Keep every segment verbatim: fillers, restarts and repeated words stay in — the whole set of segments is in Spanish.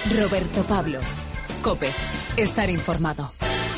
Roberto Pablo. COPE. Estar informado.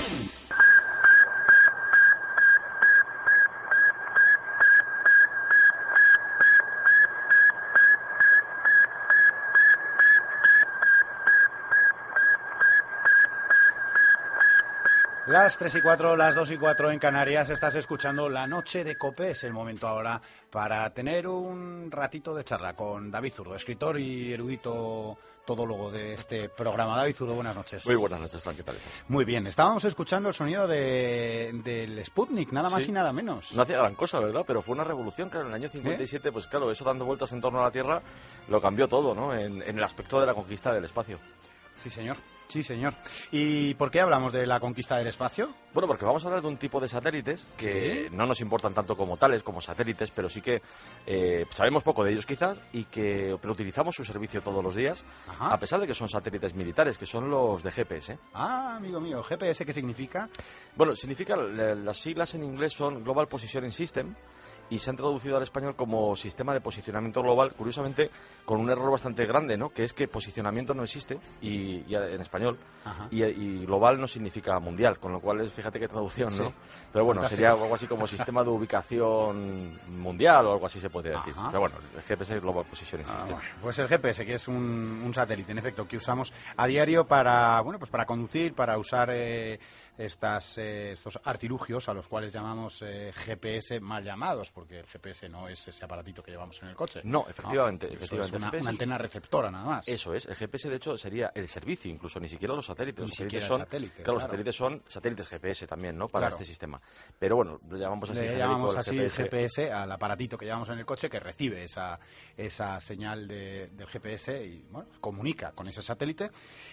Las tres y cuatro, las dos y cuatro en Canarias, estás escuchando La Noche de COPE. Es el momento ahora para tener un ratito de charla con David Zurdo, escritor y erudito todólogo de este programa. David Zurdo, buenas noches. Muy buenas noches, Fran, ¿qué tal estás? Muy bien, estábamos escuchando el sonido de, del Sputnik, nada más sí. y nada menos. No hacía gran cosa, ¿verdad? Pero fue una revolución, claro, en el año cincuenta y siete, ¿Eh? Pues claro, eso dando vueltas en torno a la Tierra lo cambió todo, ¿no? En, en el aspecto de la conquista del espacio. Sí, señor. Sí, señor. ¿Y por qué hablamos de la conquista del espacio? Bueno, porque vamos a hablar de un tipo de satélites que ¿Sí? no nos importan tanto como tales, como satélites, pero sí que eh, sabemos poco de ellos quizás, y que pero utilizamos su servicio todos los días, Ajá. a pesar de que son satélites militares, que son los de G P S. Ah, amigo mío, ¿G P S qué significa? Bueno, significa, las siglas en inglés son Global Positioning System, y se han traducido al español como sistema de posicionamiento global, curiosamente con un error bastante grande, ¿no? Que es que posicionamiento no existe y, y en español y, y global no significa mundial, con lo cual es, fíjate qué traducción, ¿no? Sí. Pero bueno, Fantástico. Sería algo así como sistema de ubicación mundial o algo así se podría decir. Ajá. Pero bueno, el G P S es Global Positioning System. Ah, bueno. Pues el G P S, que es un, un satélite, en efecto, que usamos a diario para, bueno, pues para conducir, para usar eh, estas, eh, estos artilugios a los cuales llamamos eh, G P S mal llamados, porque el G P S no es ese aparatito que llevamos en el coche. No, efectivamente. No, efectivamente. Es una, una antena receptora nada más. Eso es. El G P S, de hecho, sería el servicio, incluso ni siquiera los satélites. Ni los satélites son, satélite, claro, claro, los satélites son satélites G P S también, ¿no? Para claro. este sistema. Pero bueno, lo llamamos así. Le llamamos así G P S. G P S al aparatito que llevamos en el coche que recibe esa, esa señal de, del G P S y bueno, comunica con ese satélite.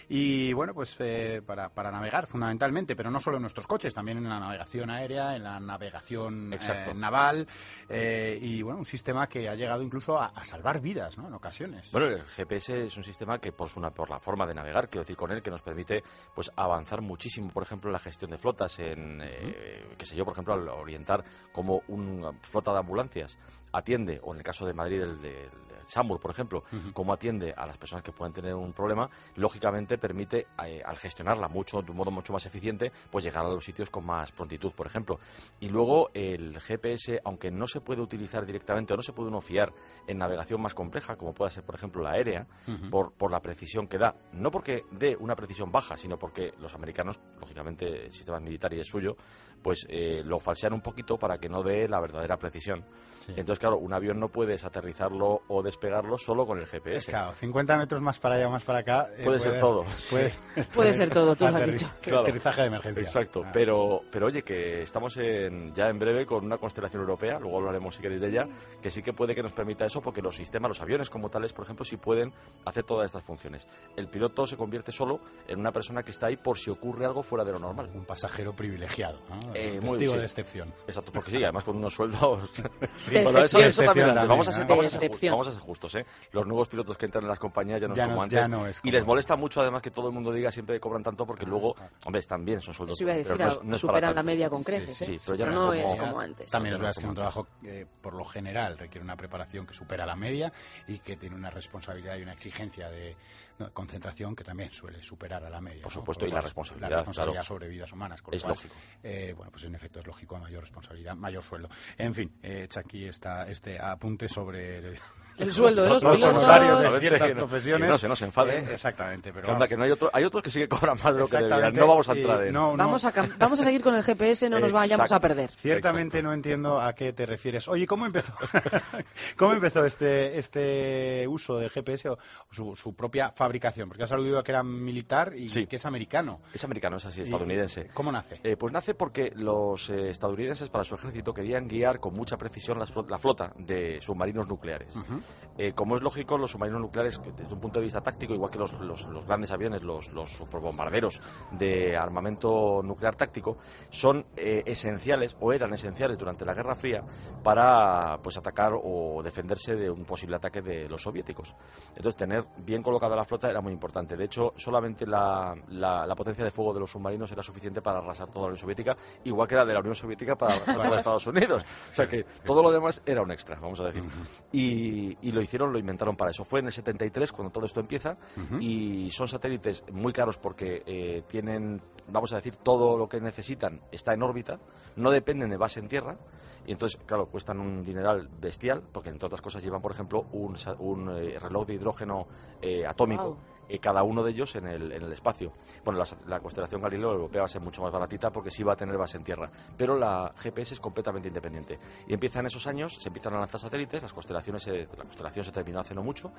Y bueno, pues eh, para, para navegar fundamentalmente, pero no solo en nuestros coches, también en la navegación aérea, en la navegación eh, naval eh, y bueno, un sistema que ha llegado incluso a, a salvar vidas, ¿no? En ocasiones. Bueno, el G P S es un sistema que por, su, por la forma de navegar, quiero decir con él, que nos permite pues avanzar muchísimo, por ejemplo, en la gestión de flotas, en, eh, qué sé yo, por ejemplo, al orientar como una flota de ambulancias atiende, o en el caso de Madrid, el de SAMUR, por ejemplo, uh-huh. cómo atiende a las personas que pueden tener un problema, lógicamente permite, eh, al gestionarla mucho, de un modo mucho más eficiente, pues llegar a los sitios con más prontitud, por ejemplo. Y luego el G P S, aunque no se puede utilizar directamente o no se puede uno fiar en navegación más compleja, como pueda ser, por ejemplo, la aérea, uh-huh. por, por la precisión que da, no porque dé una precisión baja, sino porque los americanos, lógicamente, el sistema militar y es suyo, pues eh, lo falsean un poquito para que no dé la verdadera precisión. Sí. Entonces, claro, un avión no puedes aterrizarlo o despegarlo solo con el G P S. Claro, cincuenta metros más para allá o más para acá. Eh, puede ser todo. Puede, puede ser todo, tú lo has dicho. Claro. Aterrizaje de emergencia. Exacto, ah. pero, pero oye, que estamos en, ya en breve con una constelación europea, luego hablaremos si queréis de ella, que sí que puede que nos permita eso, porque los sistemas, los aviones como tales, por ejemplo, sí pueden hacer todas estas funciones. El piloto se convierte solo en una persona que está ahí por si ocurre algo fuera de lo normal. Un pasajero privilegiado, ¿no? Eh, testigo muy, sí. de excepción. Exacto, porque sí, además con unos sueldos... Bueno, eso, eso también, también, vamos, a ser, ¿eh? vamos, a ser, vamos a ser justos, ¿eh? Los nuevos pilotos que entran en las compañías ya no ya es como no, antes. Ya no es como y les molesta mucho, además, que todo el mundo diga siempre que cobran tanto, porque ah, luego, ah. hombre, están bien, son sueldos. Eso iba a decir, pero no es, no es superan la media con creces, sí, ¿eh? Sí, pero ya pero no, no es como, como, como antes. También es verdad que es un trabajo que, por lo general, requiere una preparación que supera la media y que tiene una responsabilidad y una exigencia de no, concentración que también suele superar a la media. Por supuesto, ¿no? Por y la responsabilidad. La responsabilidad claro. sobre vidas humanas. Es cual, lógico. Eh, bueno, pues en efecto es lógico, a mayor responsabilidad, mayor sueldo. En fin, he hecho aquí esta, este apunte sobre... El, el sueldo de los, los pilotos, honorarios de ciertas profesiones. Que no se nos enfade. Eh, exactamente. Pero que anda, que no hay, otro, hay otros que sí que cobran más de lo que deberían. No vamos a entrar en... No, no. Vamos, a, vamos a seguir con el G P S, no nos vayamos a perder. Ciertamente Exacto. No entiendo a qué te refieres. Oye, ¿cómo empezó cómo empezó este este uso del G P S o su, su propia fabricación? Porque has aludido a que era militar y sí. que es americano. Es americano, es así, estadounidense. ¿Cómo nace? Eh, pues nace porque los eh, estadounidenses, para su ejército, querían guiar con mucha precisión la, la flota de submarinos nucleares. Uh-huh. Eh, como es lógico, los submarinos nucleares, desde un punto de vista táctico, igual que los, los, los grandes aviones, los, los superbombarderos de armamento nuclear táctico, son eh, esenciales, o eran esenciales durante la Guerra Fría, para pues atacar o defenderse de un posible ataque de los soviéticos. Entonces, tener bien colocada la flota era muy importante. De hecho, solamente la, la, la potencia de fuego de los submarinos era suficiente para arrasar toda la Unión Soviética, igual que la de la Unión Soviética para arrasar a Estados Unidos. O sea que todo lo demás era era un extra, vamos a decir. Uh-huh. y, y lo hicieron, lo inventaron para eso. Fue en el setenta y tres cuando todo esto empieza, uh-huh. y son satélites muy caros porque eh, tienen, vamos a decir, todo lo que necesitan está en órbita, no dependen de base en tierra, y entonces, claro, cuestan un dineral bestial, porque entre otras cosas llevan, por ejemplo, un, un eh, reloj de hidrógeno eh, atómico. Wow. Eh, cada uno de ellos en el, en el espacio. Bueno, la, la constelación Galileo europea va a ser mucho más baratita porque sí va a tener base en tierra, pero la G P S es completamente independiente. Y empiezan esos años, se empiezan a lanzar satélites, las constelaciones se, la constelación se terminó hace no mucho,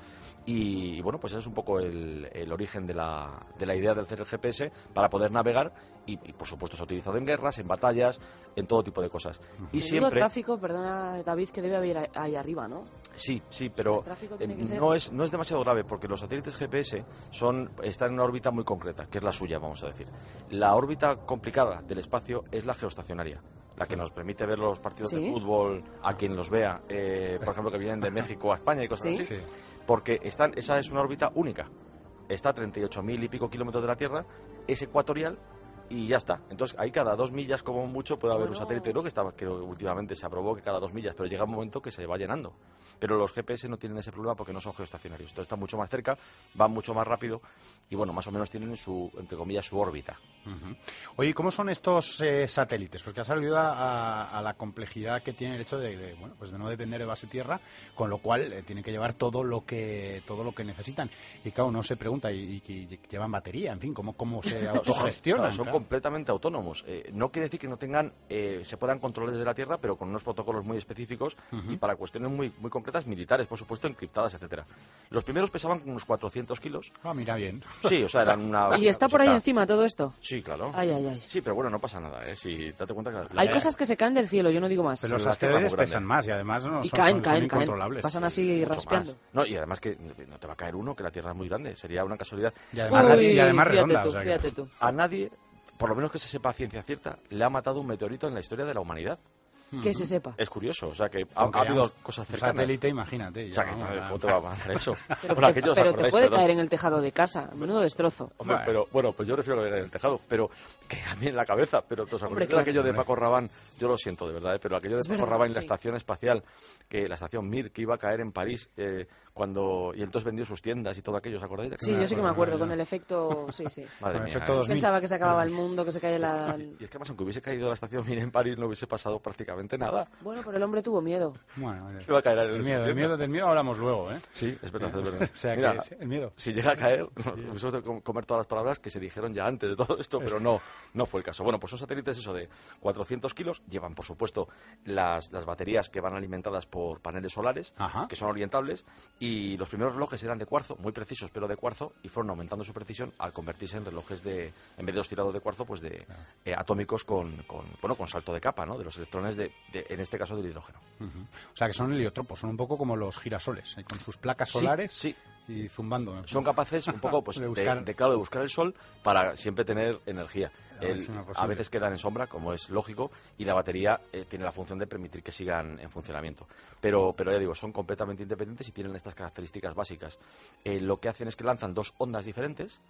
y, y bueno, pues ese es un poco el, el origen de la, de la idea de hacer el G P S para poder navegar, y, y por supuesto se ha utilizado en guerras, en batallas, en todo tipo de cosas. Y Menudo siempre... tráfico, perdona David, que debe haber ahí arriba, ¿no? Sí, sí, pero El tráfico tiene eh, que ser- no es no es demasiado grave porque los satélites G P S son están en una órbita muy concreta, que es la suya, vamos a decir. La órbita complicada del espacio es la geoestacionaria, la que nos permite ver los partidos ¿Sí? de fútbol a quien los vea, eh, por ejemplo, que vienen de México a España y cosas ¿Sí? así, Sí. porque están, esa es una órbita única. Está a treinta y ocho mil y pico kilómetros de la Tierra, es ecuatorial y ya está. Entonces, ahí cada dos millas como mucho puede haber Bueno. un satélite. Creo que, estaba, que últimamente se aprobó que cada dos millas, pero llega un momento que se va llenando. Pero los G P S no tienen ese problema porque no son geoestacionarios. Entonces están mucho más cerca, van mucho más rápido y, bueno, más o menos tienen su, entre comillas, su órbita. Uh-huh. Oye, ¿cómo son estos eh, satélites? Porque has aludido a, a la complejidad que tiene el hecho de, de, bueno, pues de no depender de base tierra, con lo cual eh, tienen que llevar todo lo que todo lo que necesitan. Y claro, uno se pregunta, y, y, y llevan batería, en fin, ¿cómo, cómo se autogestionan? Claro, son Claro. completamente autónomos. Eh, no quiere decir que no tengan, eh, se puedan controlar desde la Tierra, pero con unos protocolos muy específicos Ujú. y para cuestiones muy, muy concretas, militares, por supuesto, encriptadas, etcétera. Los primeros pesaban unos cuatrocientos kilos. Ah, mira bien. Sí, o sea, eran una... ¿Y está por ahí cosita- encima todo esto? Sí, claro. Ay, ay, ay. Sí, pero bueno, no pasa nada, ¿eh? Si date cuenta que... la- Hay cosas que se caen del cielo, yo no digo más. Pero los la Tierra es muy asteroides grande. pesan más y además no, Y son, caen, son- son caen, caen. incontrolables. Pasan así mucho raspeando. más. No, y además que no te va a caer uno, que la Tierra es muy grande. Sería una casualidad. Y además, Uy, y además fíjate redonda. tú, o sea que- fíjate tú. A nadie, por lo menos que se sepa a ciencia cierta, le ha matado un meteorito en la historia de la humanidad. Que se sepa. Es curioso, o sea que ha, Aunque ha habido ya un- cosas un cercanas. satélite, imagínate. O sea, ya, que, vamos, madre, ya. ¿cómo te va a pasar eso? Pero, Bueno, te, aquellos, pero te acordáis, puede perdón. caer en el tejado de casa. Menudo destrozo. Hombre, Bueno. pero bueno, pues yo refiero a que en el tejado, pero que a mí en la cabeza, pero ¿os acordáis Hombre, de claro. aquello de Hombre. Paco Rabanne? Yo lo siento de verdad, ¿eh? Pero aquello de Es Paco verdad, Rabanne en la sí. estación espacial, que la estación Mir, que iba a caer en París, eh, cuando y entonces vendió sus tiendas y todo aquello, ¿os acordáis de Sí, aquello? yo sí que me acuerdo, acuerdo, con ya. el efecto... Sí, sí. Madre Con mía, efecto ¿eh? dos mil. Pensaba que se acababa el mundo, que se caía la... Y es que además, aunque hubiese caído la estación Mir en París, no hubiese pasado prácticamente nada. Bueno, pero el hombre tuvo miedo. Bueno, Se va a caer en el su miedo, el tienda. miedo, del miedo hablamos luego, ¿eh? Sí, es verdad, es verdad. O sea Mira, que sí, el miedo. si llega a caer, hubiésemos de com- comer todas las palabras que se dijeron ya antes de todo esto, pero no, no fue el caso. Bueno, pues son satélites eso de cuatrocientos kilos, llevan por supuesto las, las baterías que van alimentadas por paneles solares, Ajá. que son orientables, y los primeros relojes eran de cuarzo, muy precisos pero de cuarzo, y fueron aumentando su precisión al convertirse en relojes de, en vez de los tirados de cuarzo, pues de eh, atómicos con, con, bueno, con salto de capa, ¿no? De los electrones, de, de- en este caso del hidrógeno. Ujú. O sea que son heliotropos, son un poco como los girasoles, eh, con sus placas Sí, solares sí. y zumbando. Son capaces un poco pues, De de, buscar- de, claro, de buscar el sol para siempre tener energía. La El- máxima a posible. veces quedan en sombra, como es lógico, y la batería eh, tiene la función de permitir que sigan en funcionamiento. Pero, pero ya digo, son completamente independientes y tienen estas características básicas. Eh, lo que hacen es que lanzan dos ondas diferentes.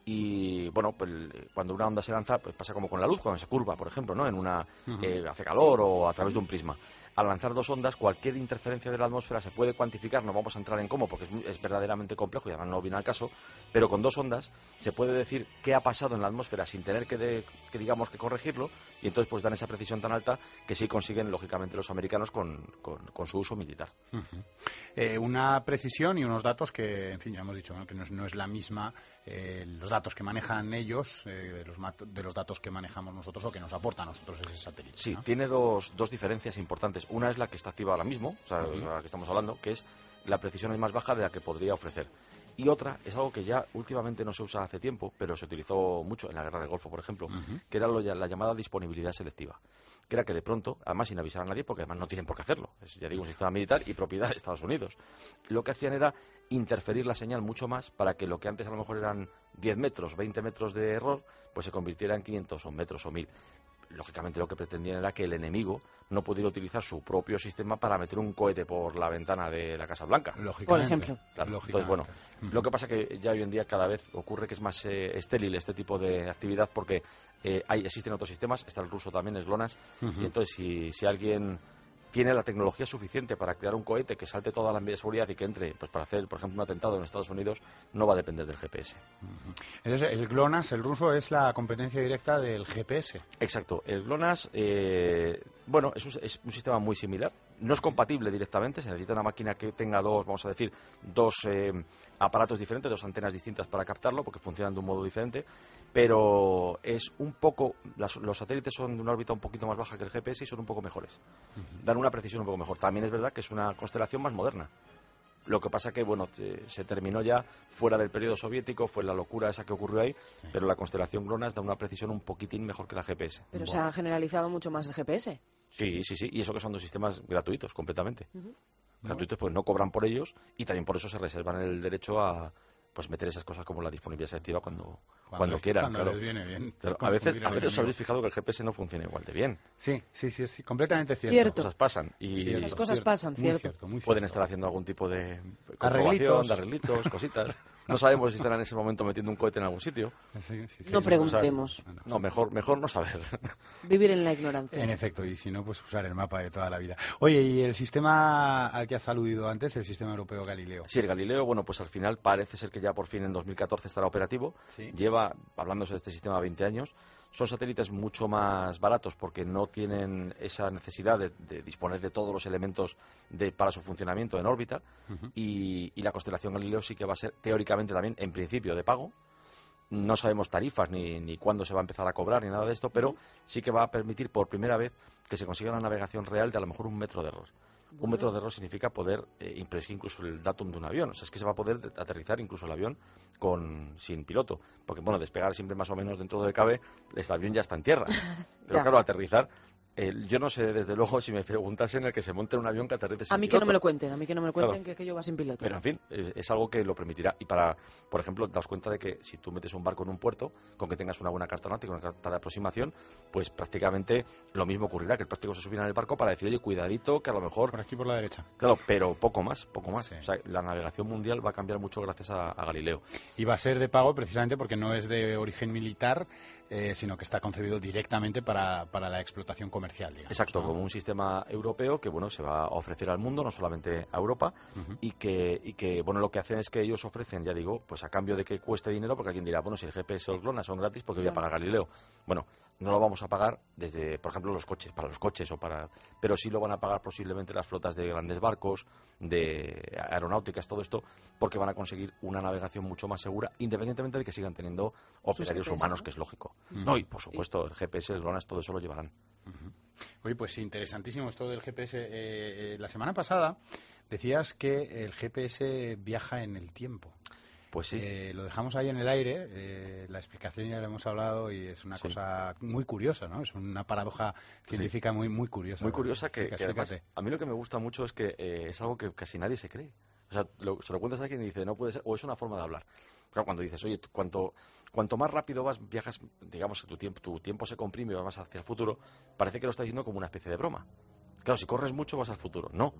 Y bueno, pues, cuando una onda se lanza, pues pasa como con la luz, cuando se curva, por ejemplo, ¿no? En una Ujú. eh, hace calor o a través de un prisma. Al lanzar dos ondas, cualquier interferencia de la atmósfera se puede cuantificar, no vamos a entrar en cómo porque es, muy- es verdaderamente complejo y además no viene al caso, pero con dos ondas se puede decir qué ha pasado en la atmósfera sin tener que, de- que digamos que corregirlo, y entonces pues dan esa precisión tan alta que sí consiguen lógicamente los americanos con, con- con su uso militar. Ujú. Eh, una precisión y unos datos que, en fin, ya hemos dicho, ¿no? Que no es, no es la misma eh, los datos que manejan ellos eh, de, los mat- de los datos que manejamos nosotros o que nos aporta a nosotros ese satélite. Sí, ¿no? tiene dos, dos diferencias importantes. Una es la que está activa ahora mismo, o sea, Ujú. de la que estamos hablando, que es la precisión es más baja de la que podría ofrecer. Y otra es algo que ya últimamente no se usa hace tiempo, pero se utilizó mucho en la Guerra del Golfo, por ejemplo, Ujú. que era lo ya- la llamada disponibilidad selectiva. Que era que de pronto, además sin avisar a nadie, porque además no tienen por qué hacerlo, es, ya digo, un sistema militar y propiedad de Estados Unidos. Lo que hacían era interferir la señal mucho más para que lo que antes a lo mejor eran diez metros, veinte metros de error, pues se convirtiera en quinientos o metros o mil. Lógicamente lo que pretendían era que el enemigo no pudiera utilizar su propio sistema para meter un cohete por la ventana de la Casa Blanca. Lógicamente. Por ejemplo. Claro, Lógicamente. entonces, bueno, Ujú. lo que pasa que ya hoy en día cada vez ocurre que es más eh, estéril este tipo de actividad porque eh, hay, existen otros sistemas, está el ruso también, es GLONASS, Ujú. y entonces si, si alguien tiene la tecnología suficiente para crear un cohete que salte toda la medida de seguridad y que entre, pues para hacer, por ejemplo, un atentado en Estados Unidos, no va a depender del G P S. Entonces, el GLONASS, el ruso, es la competencia directa del G P S. Exacto. El GLONASS, eh, bueno, es un, es un sistema muy similar. No es compatible directamente, se necesita una máquina que tenga dos, vamos a decir, dos eh, aparatos diferentes, dos antenas distintas para captarlo, porque funcionan de un modo diferente, pero es un poco, las, los satélites son de una órbita un poquito más baja que el G P S y son un poco mejores. Uh-huh. Dan una precisión un poco mejor. También es verdad que es una constelación más moderna. Lo que pasa que, bueno, te, se terminó ya fuera del periodo soviético, fue la locura esa que ocurrió ahí, sí. Pero la constelación GLONASS da una precisión un poquitín mejor que la G P S. Pero bueno. Se ha generalizado mucho más el G P S. Sí, sí, sí, y eso que son dos sistemas gratuitos, completamente. Uh-huh. Gratuitos, pues no cobran por ellos y también por eso se reservan el derecho a pues meter esas cosas como la disponibilidad selectiva cuando, cuando, cuando quieran. Cuando claro. les viene bien. Pero a veces, a veces os habéis fijado que el G P S no funciona igual de bien. Sí, sí, sí, sí, completamente cierto. Cierto. Cosas pasan. Y cierto, Las cosas cierto, pasan, muy cierto. cierto, muy cierto. Pueden estar haciendo algún tipo de arreglitos, de arreglitos cositas. No sabemos si estarán en ese momento metiendo un cohete en algún sitio. Sí, sí, sí, no sí, preguntemos. No, no, no, mejor, mejor no saber. Vivir en la ignorancia. En efecto, y si no, pues usar el mapa de toda la vida. Oye, ¿y el sistema al que has aludido antes, el sistema europeo Galileo? Sí, el Galileo, bueno, pues al final parece ser que ya por fin en dos mil catorce estará operativo. ¿Sí? Lleva, hablándose de este sistema, veinte años. Son satélites mucho más baratos porque no tienen esa necesidad de, de disponer de todos los elementos de, para su funcionamiento en órbita. Uh-huh. y, y la constelación Galileo sí que va a ser teóricamente también, en principio, de pago. No sabemos tarifas ni, ni cuándo se va a empezar a cobrar ni nada de esto, pero sí que va a permitir por primera vez que se consiga una navegación real de a lo mejor un metro de error. Bueno. Un metro de error significa poder eh, imprimir incluso el datum de un avión. O sea, es que se va a poder de- aterrizar incluso el avión con sin piloto. Porque, bueno, despegar siempre más o menos dentro de cabe, el avión ya está en tierra. Pero claro, aterrizar... Eh, yo no sé, desde luego, si me preguntasen el que se monte en un avión que aterrice sin A mí piloto. que no me lo cuenten, a mí que no me lo cuenten, Claro. que, que yo va sin piloto. Pero, en fin, es, es algo que lo permitirá. Y para, por ejemplo, daos cuenta de que si tú metes un barco en un puerto, con que tengas una buena carta náutica, una carta de aproximación, pues prácticamente lo mismo ocurrirá, que el práctico se subirá en el barco para decir, oye, cuidadito, que a lo mejor... Por aquí, por la derecha. Claro, pero poco más, poco más. Sí. O sea, la navegación mundial va a cambiar mucho gracias a, a Galileo. Y va a ser de pago precisamente porque no es de origen militar, eh, sino que está concebido directamente para, para la explotación comercial, digamos. Exacto, ¿no? como un sistema europeo que, bueno, se va a ofrecer al mundo, no solamente a Europa, uh-huh. y que, y que, bueno, lo que hacen es que ellos ofrecen, ya digo, pues a cambio de que cueste dinero, porque alguien dirá, bueno, si el G P S o el GLONASS son gratis, ¿por qué voy a pagar Galileo? Bueno, no lo vamos a pagar desde, por ejemplo, los coches, para los coches o para... Pero sí lo van a pagar posiblemente las flotas de grandes barcos, de aeronáuticas, todo esto, porque van a conseguir una navegación mucho más segura, independientemente de que sigan teniendo operarios G P S, humanos, ¿no? que es lógico. Uh-huh. No, y por supuesto, el G P S, el GLONASS, todo eso lo llevarán. Uh-huh. Oye, pues interesantísimo esto del G P S. Eh, eh, la semana pasada decías que el G P S viaja en el tiempo. Pues sí. Eh, lo dejamos ahí en el aire, eh, la explicación ya la hemos hablado y es una Sí. cosa muy curiosa, ¿no? Es una paradoja científica sí. muy muy curiosa. Muy curiosa que, Explica, que además, explícate. a mí lo que me gusta mucho es que eh, es algo que casi nadie se cree. O sea, lo, se lo cuentas a alguien y dice, no puede ser, o es una forma de hablar. Claro, cuando dices, oye, cuanto, cuanto más rápido vas, viajas, digamos que tu tiempo, tu tiempo se comprime y vas más hacia el futuro, parece que lo estás diciendo como una especie de broma. Claro, si corres mucho vas al futuro. No.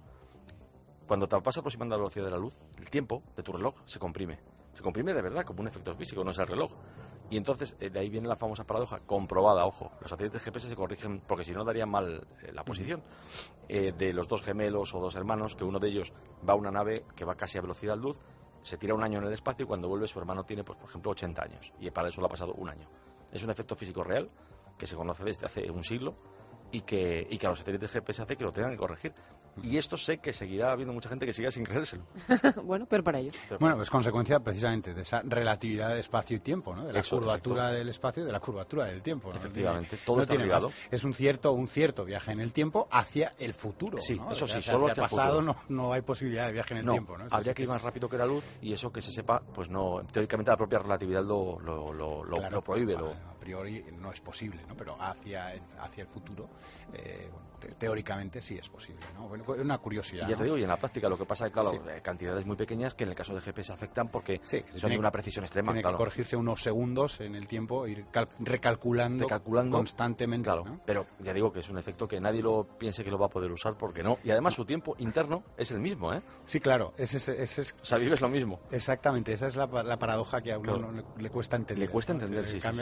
Cuando te vas aproximando a la velocidad de la luz, el tiempo de tu reloj se comprime. Se comprime de verdad, como un efecto físico, no es el reloj. Y entonces, eh, de ahí viene la famosa paradoja, comprobada, ojo. Los satélites G P S se corrigen, porque si no darían mal eh, la posición, eh, de los dos gemelos o dos hermanos, que uno de ellos va a una nave que va casi a velocidad luz, se tira un año en el espacio y cuando vuelve su hermano tiene, pues, por ejemplo, ochenta años. Y para eso le ha pasado un año. Es un efecto físico real, que se conoce desde hace un siglo, y que, y que a los satélites G P S hace que lo tengan que corregir. Y esto sé que seguirá habiendo mucha gente que siga sin creérselo. Bueno, pero para ello. Pero, Bueno, es consecuencia precisamente de esa relatividad de espacio y tiempo, ¿no? De la Eso, curvatura exacto. del espacio y de la curvatura del tiempo, ¿no? Efectivamente, No tiene- todo no está tiene ligado. más. Es un cierto un cierto viaje en el tiempo hacia el futuro, Sí, ¿no? eso sí, Hacia- solo hacia el hacia el pasado futuro. no, no hay posibilidad de viaje en el no, tiempo, ¿no? Eso habría sí que ir es- más rápido que la luz y eso que se sepa, pues no, teóricamente la propia relatividad lo, lo, lo, lo- Claro, lo prohíbe. Lo, a, a priori no es posible, ¿no? Pero hacia el, hacia el futuro, eh, bueno, te- teóricamente sí es posible, ¿no? Bueno, pues es una curiosidad. y ya te ¿no? digo, y en la práctica lo que pasa es que, claro, Sí. eh, cantidades muy pequeñas que en el caso de G P S afectan porque Sí, que se son tiene- de una precisión extrema, Tiene claro. que corregirse unos segundos en el tiempo, ir cal- recalculando, Recalculando, constantemente, Claro, ¿no? pero ya digo que es un efecto que nadie lo piense que lo va a poder usar porque no. Y además su tiempo interno es el mismo, ¿eh? Sí, claro, ese, es- ese es O sea, vives lo mismo. exactamente, esa es la, pa- la paradoja que a uno Claro. no le, le cuesta entender. Le cuesta ¿no? entender, Se sí, sí, cambian sí. las circunstancias.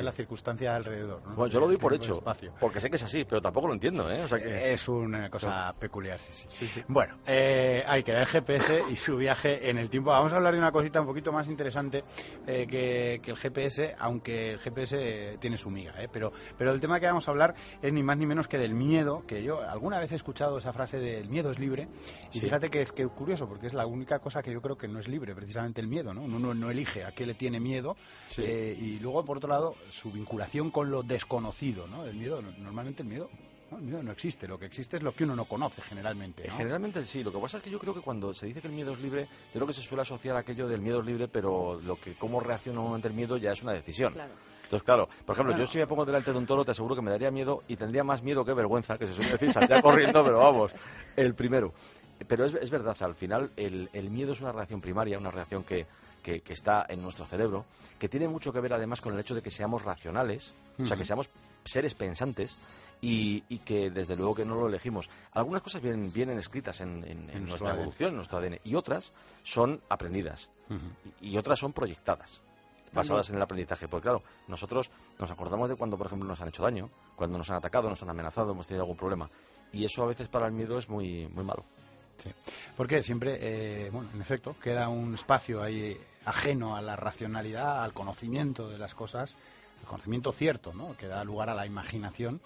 sustancia alrededor, ¿no? Bueno, yo lo doy por Tiempo, hecho, espacio. porque sé que es así, pero tampoco lo entiendo, ¿eh? O sea que... Es una cosa peculiar, sí, sí. Sí, sí. Bueno, eh, hay que ver el G P S y su viaje en el tiempo. Vamos a hablar de una cosita un poquito más interesante eh, que, que el G P S, aunque el G P S eh, tiene su miga, ¿eh? Pero, pero el tema que vamos a hablar es ni más ni menos que del miedo, que yo alguna vez he escuchado esa frase de el miedo es libre, y Sí. fíjate que es que curioso, porque es la única cosa que yo creo que no es libre, precisamente el miedo, ¿no? Uno no elige a qué le tiene miedo, Sí. eh, y luego, por otro lado, su vinculación con lo desconocido, ¿no? El miedo, normalmente el miedo... No, el miedo no existe, lo que existe es lo que uno no conoce generalmente, ¿no? Generalmente sí, lo que pasa es que yo creo que cuando se dice que el miedo es libre, yo creo que se suele asociar a aquello del miedo es libre, pero lo que cómo reacciona uno ante el miedo ya es una decisión. Claro. Entonces, claro, por ejemplo, Bueno. yo si me pongo delante de un toro, te aseguro que me daría miedo y tendría más miedo que vergüenza, que se suele decir, saldría corriendo, pero vamos, el primero. Pero es, es verdad, al final el, el miedo es una reacción primaria, una reacción que, que, que está en nuestro cerebro, que tiene mucho que ver además con el hecho de que seamos racionales, o sea, que seamos seres pensantes, y, y que desde luego que no lo elegimos. Algunas cosas vienen, vienen escritas en, en, en nuestra A D N. evolución, en nuestro A D N, y otras son aprendidas, Ujú. y, y otras son proyectadas, basadas en el aprendizaje. Porque claro, nosotros nos acordamos de cuando, por ejemplo, nos han hecho daño, cuando nos han atacado, nos han amenazado, hemos tenido algún problema, y eso a veces para el miedo es muy, muy malo. Sí. Porque siempre, eh, bueno, en efecto, queda un espacio ahí ajeno a la racionalidad, al conocimiento de las cosas, el conocimiento cierto, ¿no? Que da lugar a la imaginación.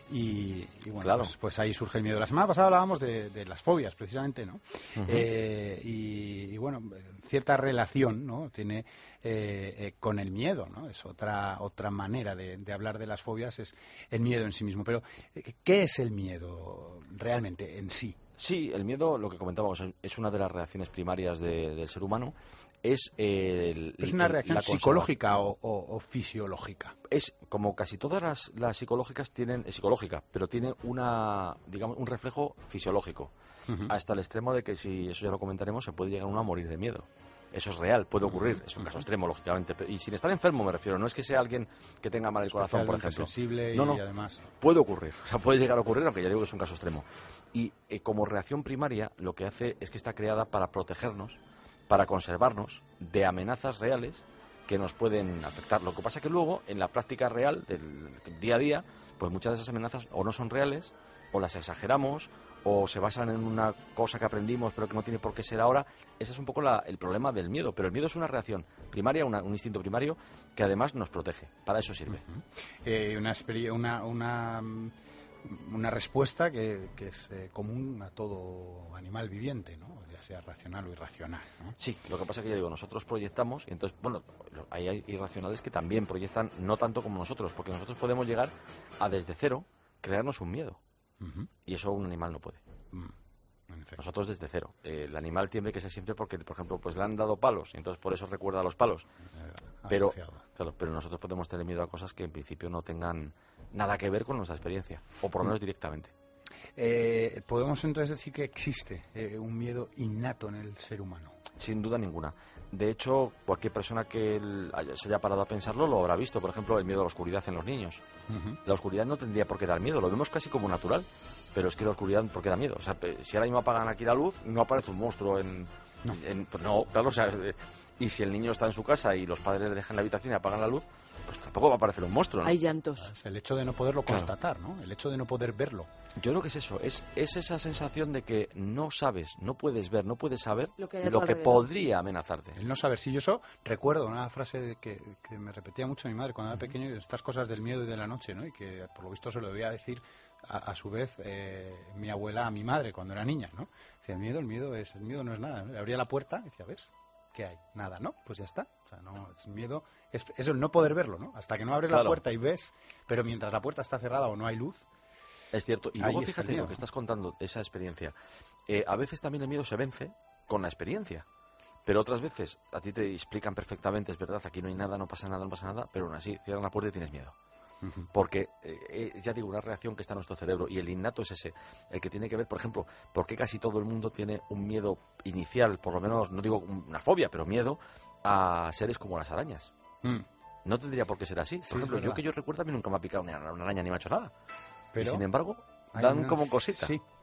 Y, y bueno, Claro. pues, pues ahí surge el miedo. La semana pasada hablábamos de, de las fobias, precisamente, ¿no? Ujú. Eh, y, y bueno, cierta relación, ¿no? Tiene eh, eh, con el miedo, ¿no? Es otra otra manera de, de hablar de las fobias, es el miedo en sí mismo. Pero, eh, ¿qué es el miedo realmente en sí? Sí, el miedo, lo que comentábamos, es una de las reacciones primarias de- del ser humano. Es, eh, el- ¿Es una el- reacción la psicológica o, o- o fisiológica? Es como casi todas las, las psicológicas tienen, es psicológica, pero tiene una, digamos, un reflejo fisiológico, Ujú. hasta el extremo de que, si eso ya lo comentaremos, se puede llegar uno a morir de miedo. Eso es real, puede ocurrir, es un caso extremo, lógicamente, pero- y sin estar enfermo me refiero, no es que sea alguien que tenga mal el corazón, por Especialmente ejemplo. sensible y No, no. además... Puede ocurrir, o sea, puede llegar a ocurrir, aunque ya digo que es un caso extremo. Y eh, como reacción primaria, lo que hace es que está creada para protegernos, para conservarnos de amenazas reales que nos pueden afectar. Lo que pasa es que luego, en la práctica real del día a día, pues muchas de esas amenazas o no son reales, o las exageramos, o se basan en una cosa que aprendimos pero que no tiene por qué ser ahora. Ese es un poco la- el problema del miedo. Pero el miedo es una reacción primaria, una- un instinto primario que además nos protege. Para eso sirve. eh, una, experi- una, una, mm, una respuesta que, que es eh, común a todo animal viviente, ¿no? Ya sea racional o irracional, ¿no? Sí, lo que pasa es que ya digo, nosotros proyectamos, y entonces, bueno, lo- ahí hay irracionales que también proyectan, no tanto como nosotros, porque nosotros podemos llegar a desde cero crearnos un miedo, Ujú. y eso un animal no puede. Mm, en efecto. Nosotros desde cero. Eh, el animal tiene que ser siempre porque, por ejemplo, pues le han dado palos, y entonces por eso recuerda a los palos. Eh, Pero, asociado. claro, pero nosotros podemos tener miedo a cosas que en principio no tengan nada que ver con nuestra experiencia, o por lo menos directamente. Eh, podemos entonces decir que existe eh, un miedo innato en el ser humano. Sin duda ninguna. De hecho, cualquier persona que el- haya- se haya parado a pensarlo lo habrá visto. Por ejemplo, el miedo a la oscuridad en los niños. Ujú. La oscuridad no tendría por qué dar miedo, lo vemos casi como natural, pero es que la oscuridad, ¿por qué da miedo? O sea, pe- si ahora mismo apagan aquí la luz, no aparece un monstruo en... No. en- pues no, claro, o sea, eh, y si el niño está en su casa y los padres le dejan la habitación y apagan la luz, pues tampoco va a aparecer un monstruo, ¿no? Hay llantos. Es el hecho de no poderlo Claro. constatar, ¿no? El hecho de no poder verlo. Yo creo que es eso, es, es esa sensación de que no sabes, no puedes ver, no puedes saber Lo que hay a lo tu que alrededor. podría amenazarte. El no saber. Si yo eso recuerdo una frase de que, que me repetía mucho mi madre cuando era pequeño, estas cosas del miedo y de la noche, ¿no? Y que por lo visto se lo debía decir a, a su vez eh, mi abuela a mi madre cuando era niña, ¿no? Decía, el miedo, el miedo es, el miedo no es nada, ¿no? Le abría la puerta y decía, ¿ves? ¿Qué hay? Nada, ¿no? Pues ya está. O sea, no, es miedo, es, es el no poder verlo, ¿no? Hasta que no abres la Claro. puerta y ves, pero mientras la puerta está cerrada o no hay luz, Es cierto. Y Ahí luego está el fíjate miedo, lo que ¿no? estás contando, esa experiencia. Eh, a veces también el miedo se vence con la experiencia. Pero otras veces a ti te explican perfectamente, es verdad, aquí no hay nada, no pasa nada, no pasa nada, pero aún así cierran la puerta y tienes miedo. Ujú. Porque, eh, eh, ya digo, una reacción que está en nuestro cerebro y el innato es ese, el que tiene que ver, por ejemplo, por qué casi todo el mundo tiene un miedo inicial, por lo menos, no digo una fobia, pero miedo a seres como las arañas. Mm. No tendría por qué ser así. Sí, Por es ejemplo, yo verdad. que yo recuerdo, a mí nunca me ha picado una, una araña ni me ha hecho nada. Pero y sin embargo, hay dan una- como cosita. Sí,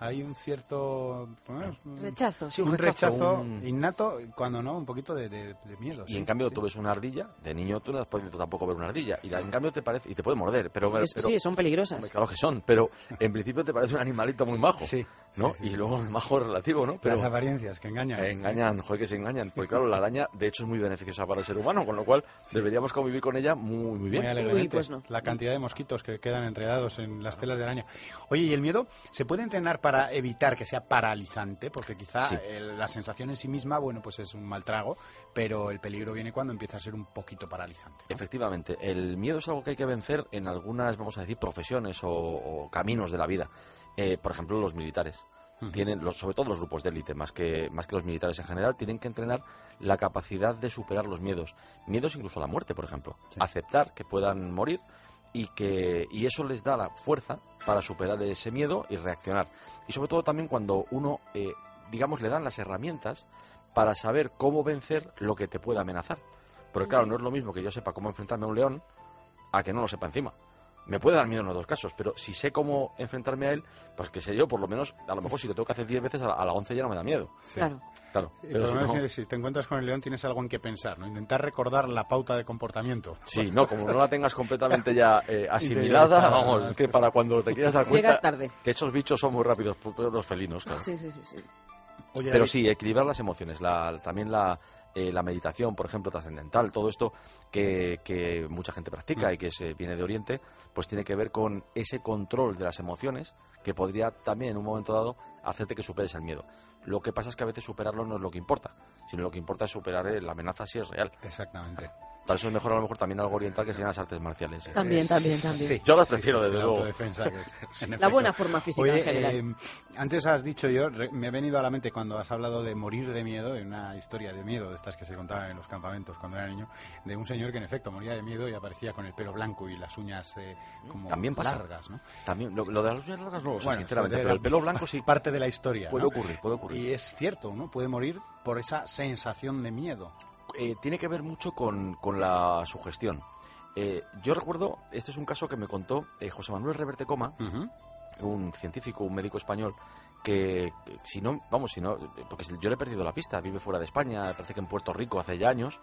hay un cierto bueno, rechazo. Sí, un, un rechazo, rechazo, un- innato, cuando no, un poquito de, de- de miedo. Y sí, en cambio sí. tú ves una ardilla, de niño tú no has podido tampoco ver una ardilla. Y la- en cambio te parece, y te puede morder, pero... Es- pero sí, son peligrosas. hombre, claro que son, pero en principio te parece un animalito muy majo, Sí, ¿no? sí, sí, y sí. luego el majo es relativo, ¿no? Pero Las apariencias que engañan. engañan, joder que se engañan. Porque claro, la araña de hecho es muy beneficiosa para el ser humano, con lo cual deberíamos convivir con ella muy, muy bien. Muy alegremente. Uy, pues no. La cantidad de mosquitos que quedan enredados en las telas de araña. Oye, ¿y el miedo se puede entrenar para evitar que sea paralizante? Porque quizá Sí. el- la sensación en sí misma, bueno, pues es un mal trago, pero el peligro viene cuando empieza a ser un poquito paralizante, ¿no? Efectivamente, el miedo es algo que hay que vencer en algunas, vamos a decir, profesiones o, o caminos de la vida. Eh, por ejemplo, los militares. Ujú. Tienen, los, sobre todo los grupos de élite, más que, más que los militares en general, tienen que entrenar la capacidad de superar los miedos. Miedos incluso a la muerte, por ejemplo. Sí. Aceptar que puedan morir y que y eso les da la fuerza para superar ese miedo y reaccionar. Y sobre todo también cuando uno, eh, digamos, le dan las herramientas para saber cómo vencer lo que te puede amenazar. Porque claro, no es lo mismo que yo sepa cómo enfrentarme a un león a que no lo sepa encima. Me puede dar miedo en los dos casos, pero si sé cómo enfrentarme a él, pues que sé yo, por lo menos, a lo mejor si lo tengo que hacer diez veces, a la, a la once ya no me da miedo. Sí. Claro. Claro, Y pero por si lo menos no- si- si te encuentras con el león tienes algo en que pensar, ¿no? Intentar recordar la pauta de comportamiento. sí, no, como no la tengas completamente ya eh, asimilada, Interiorizada. vamos, es que para cuando te quieras dar cuenta Llegas tarde. que esos bichos son muy rápidos, pu- pu- los felinos, claro. Sí, sí, sí, sí. Oye, Pero David, sí, equilibrar las emociones, la, también la, eh, la meditación, por ejemplo, trascendental, todo esto que, que mucha gente practica Mm. y que se viene de Oriente, pues tiene que ver con ese control de las emociones que podría también en un momento dado hacerte que superes el miedo. Lo que pasa es que a veces superarlo no es lo que importa, sino lo que importa es superar eh, la amenaza si es real. Exactamente. Para eso es mejor a lo mejor también algo oriental que sean las artes marciales. eh. También, también, también. Sí, Yo las sí, prefiero, sí, desde sí, luego. autodefensa, que es- en La efecto. buena forma física Oye, en general. eh, antes has dicho yo, re- me ha venido a la mente cuando has hablado de morir de miedo, en una historia de miedo, de estas que se contaban en los campamentos cuando era niño, de un señor que en efecto moría de miedo y aparecía con el pelo blanco y las uñas eh, como También pasa. largas, ¿no? También, lo, lo de las uñas largas no lo sé, Bueno, sinceramente, de pero la- el pelo blanco sí Parte de la historia, puede ¿no? ocurrir, puede ocurrir. Y es cierto, uno puede morir por esa sensación de miedo. Eh, tiene que ver mucho con, con la sugestión. Eh, yo recuerdo, este es un caso que me contó eh, José Manuel Reverte Coma, Ujú. un científico, un médico español, que, que si no, vamos, si no, porque yo le he perdido la pista, vive fuera de España, parece que en Puerto Rico hace ya años,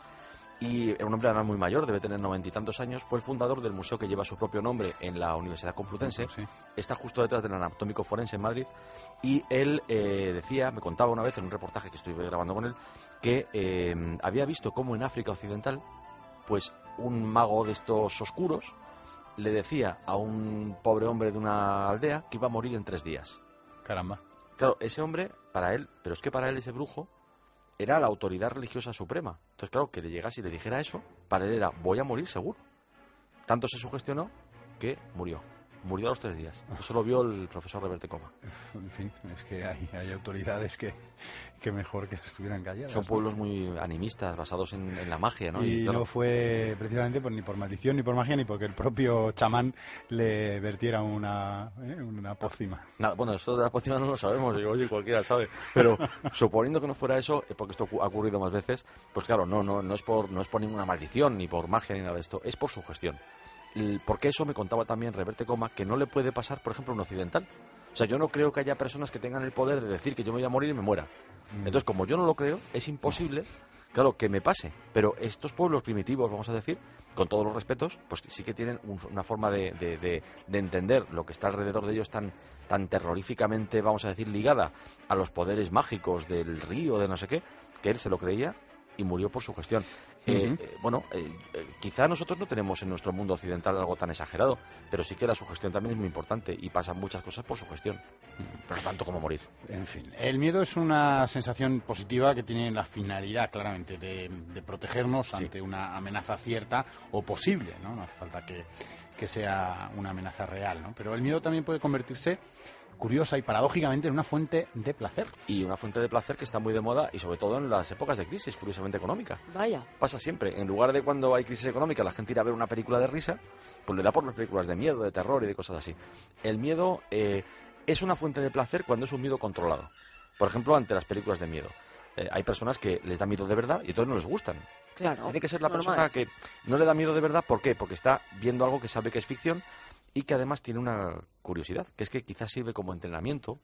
y era un hombre además muy mayor, debe tener noventa y tantos años, fue el fundador del museo que lleva su propio nombre en la Universidad Complutense, Sí. está justo detrás del Anatómico Forense en Madrid, y él eh, decía, me contaba una vez en un reportaje que estuve grabando con él, que eh, había visto cómo en África Occidental, pues un mago de estos oscuros le decía a un pobre hombre de una aldea que iba a morir en tres días. Caramba. Claro, ese hombre, para él, pero es que para él ese brujo era la autoridad religiosa suprema. Entonces, claro, que le llegase y le dijera eso, para él era, voy a morir seguro. Tanto se sugestionó que murió. Murió a los tres días. Eso lo vio el profesor Reverte Coma. En fin, es que hay, hay autoridades que, que mejor que estuvieran calladas. Son ¿no? pueblos muy animistas, basados en, en la magia, ¿no? Y claro, no fue precisamente por, ni por maldición, ni por magia, ni porque el propio chamán le vertiera una, ¿eh? una pócima. nada, bueno, esto de la pócima no lo sabemos, digo, oye, cualquiera sabe. Pero suponiendo que no fuera eso, eh, porque esto ha ocurrido más veces, pues claro, no, no, no es por, no es por ninguna maldición, ni por magia, ni nada de esto, es por su gestión. Porque eso me contaba también Reverte Coma, que no le puede pasar, por ejemplo, a un occidental. O sea, yo no creo que haya personas que tengan el poder de decir que yo me voy a morir y me muera. Entonces, como yo no lo creo, es imposible, claro, que me pase. Pero estos pueblos primitivos, vamos a decir, con todos los respetos, pues sí que tienen un- una forma de, de, de, de entender lo que está alrededor de ellos tan, tan terroríficamente, vamos a decir, ligada a los poderes mágicos del río, de no sé qué, que él se lo creía y murió por su gestión. Eh, Ujú. eh, bueno, eh, eh, quizá nosotros no tenemos en nuestro mundo occidental algo tan exagerado, pero sí que la sugestión también es muy importante y pasan muchas cosas por sugestión, pero tanto como morir. En fin, el miedo es una sensación positiva que tiene la finalidad, claramente, de, de protegernos Sí. ante una amenaza cierta o posible, ¿no? No hace falta que, que sea una amenaza real, ¿no? Pero el miedo también puede convertirse, curiosa y paradójicamente, en una fuente de placer. Y una fuente de placer que está muy de moda y sobre todo en las épocas de crisis, curiosamente económica. Vaya. Pasa siempre, en lugar de cuando hay crisis económica la gente irá a ver una película de risa, pues le da por las películas de miedo, de terror y de cosas así. El miedo eh, es una fuente de placer cuando es un miedo controlado. Por ejemplo, ante las películas de miedo. Eh, hay personas que les da miedo de verdad y otros no les gustan. Claro. Tiene que ser la normal. persona que no le da miedo de verdad. ¿Por qué? Porque está viendo algo que sabe que es ficción y que además tiene una curiosidad, que es que quizás sirve como entrenamiento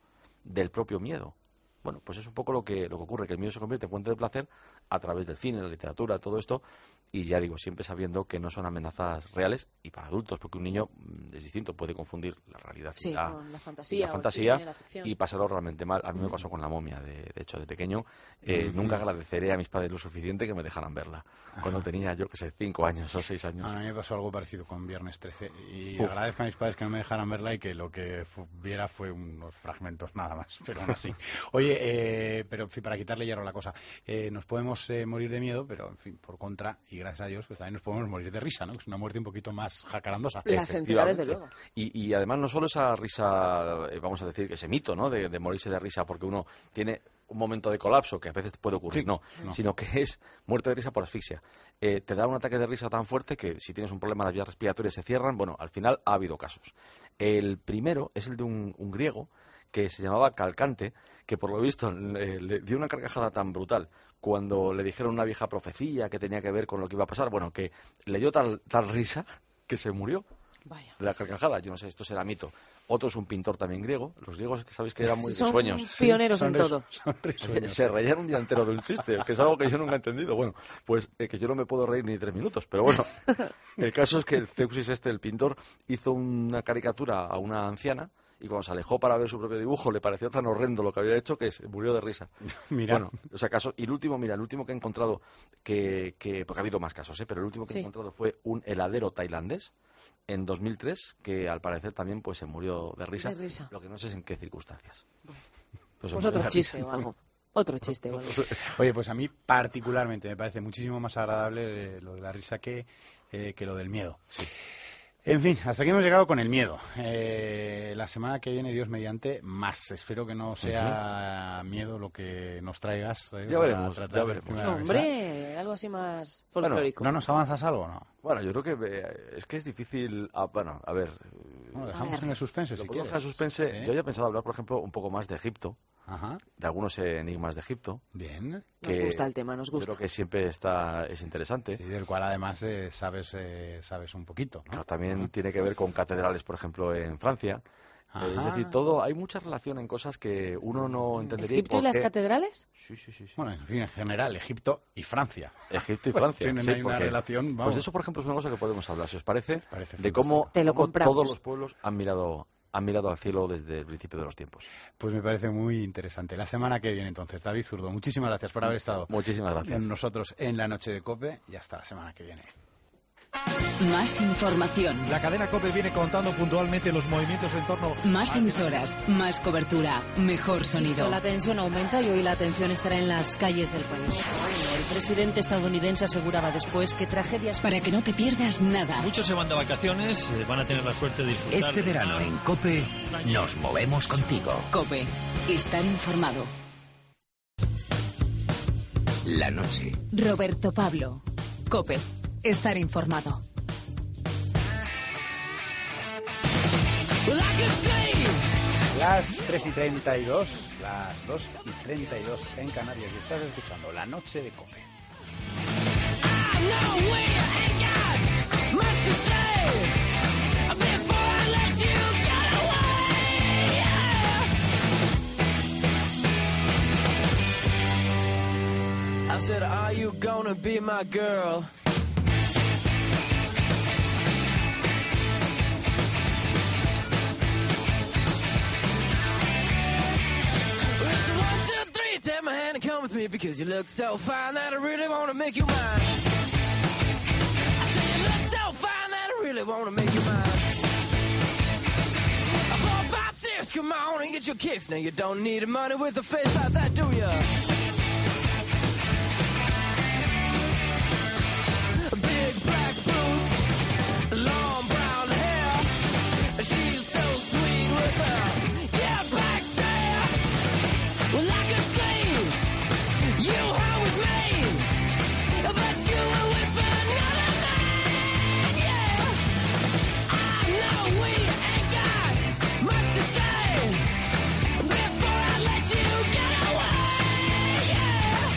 del propio miedo. Bueno, pues es un poco lo que, lo que ocurre, que el miedo se convierte en fuente de placer a través del cine, la literatura, todo esto, y ya digo, siempre sabiendo que no son amenazas reales y para adultos, porque un niño es distinto, puede confundir la realidad sí, y la, con la fantasía, la fantasía el cine, la ficción. y pasarlo realmente mal. A mí me pasó con La momia, de, de hecho, de pequeño. Eh, mm. Nunca agradeceré a mis padres lo suficiente que me dejaran verla, cuando tenía, yo que sé, cinco años o seis años. A mí me pasó algo parecido con Viernes trece, y Uf. agradezco a mis padres que no me dejaran verla y que lo que fu- viera fue unos fragmentos nada más, pero aún así. Oye, eh, pero en fin, para quitarle hierro a la cosa, eh, nos podemos eh, morir de miedo, pero en fin, por contra, y gracias a Dios, pues también nos podemos morir de risa, ¿no? Es una muerte un poquito más jacarandosa. Placentera, desde luego. Y, y además no solo esa risa, eh, vamos a decir, ese mito, ¿no? De, de morirse de risa porque uno tiene un momento de colapso, que a veces puede ocurrir, Sí, no, no, sino que es muerte de risa por asfixia. Eh, te da un ataque de risa tan fuerte que si tienes un problema las vías respiratorias se cierran. Bueno, al final ha habido casos. El primero es el de un, un griego que se llamaba Calcante, que por lo visto le, le dio una carcajada tan brutal cuando le dijeron una vieja profecía que tenía que ver con lo que iba a pasar, bueno, que le dio tal, tal risa que se murió. Vaya. De la carcajada, yo no sé, esto será mito. Otro es un pintor también griego. Los griegos, que sabéis que eran muy Son risueños. pioneros Son en ris- todo. son risueños, Se sí. reían un día entero de un chiste, que es algo que yo nunca he entendido. Bueno, pues eh, que yo no me puedo reír ni tres minutos, pero bueno. El caso es que el Zeuxis este, el pintor, hizo una caricatura a una anciana y cuando se alejó para ver su propio dibujo le pareció tan horrendo lo que había hecho que se murió de risa. Mira. Bueno, o sea, caso, y el último, mira, el último que he encontrado, que, que porque ha habido más casos, ¿eh? Pero el último que Sí. he encontrado fue un heladero tailandés en dos mil tres, que al parecer también pues se murió de risa, De risa. lo que no sé es en qué circunstancias. Pues se Pues murió otro de chiste risa. o algo. Otro chiste o algo. Oye, pues a mí particularmente me parece muchísimo más agradable eh, lo de la risa que, eh, que lo del miedo. En fin, hasta aquí hemos llegado con el miedo. Eh, la semana que viene, Dios mediante, más. Espero que no sea uh-huh. miedo lo que nos traigas. Eh, ya veremos, ya veremos. No, hombre, algo así más folclórico. Bueno, ¿no nos avanzas algo o no? Bueno, yo creo que eh, es que es difícil... Ah, bueno, a ver... Bueno, dejamos a ver. en el suspense, Lo si podemos quieres. dejar en suspense. ¿Sí? Yo había pensado hablar, por ejemplo, un poco más de Egipto. Ajá. De algunos enigmas de Egipto. Bien. Nos gusta el tema, nos gusta. Creo que siempre está es interesante. Sí, del cual además eh, sabes eh, sabes un poquito, ¿no? Claro, también uh-huh. tiene que ver con catedrales, por ejemplo, en Francia. Eh, es decir, todo hay mucha relación en cosas que uno no entendería. ¿Egipto y las catedrales? Sí, sí, sí, sí. Bueno, en fin, en general, Egipto y Francia. Egipto y Francia. Tienen sí, ahí una porque, relación, vamos. Pues eso, por ejemplo, es una cosa que podemos hablar, si os parece, parece de cómo, Te lo cómo compramos. todos los pueblos han mirado... han mirado al cielo desde el principio de los tiempos. Pues me parece muy interesante. La semana que viene, entonces, David Zurdo, muchísimas gracias por haber estado Muchísimas gracias. con nosotros en la noche de COPE y hasta la semana que viene. Más información. La cadena COPE viene contando puntualmente los movimientos en torno... Más emisoras, más cobertura, mejor sonido. La tensión aumenta y hoy la atención estará en las calles del país. El presidente estadounidense aseguraba después que tragedias... Para que no te pierdas nada. Muchos se van de vacaciones, eh, van a tener la suerte de disfrutar... Este verano en COPE nos movemos contigo. COPE, estar informado. La noche. Roberto Pablo. COPE, estar informado. Las tres y treinta y dos, las dos y treinta y dos en Canarias y estás escuchando La Noche de COPE. I said, are you gonna be my girl? It's a one, two, three, take my hand and come with me because you look so fine that I really wanna make you mine. I said you look so fine that I really wanna make you mine. Four, five, six, come on and get your kicks. Now you don't need money with a face like that, do ya? Big black boots, long brown hair. She's so sweet with her, yeah, black stare. Well, I could see you were with me, but you were with another man, yeah. I know we ain't got much to say before I let you get away, yeah.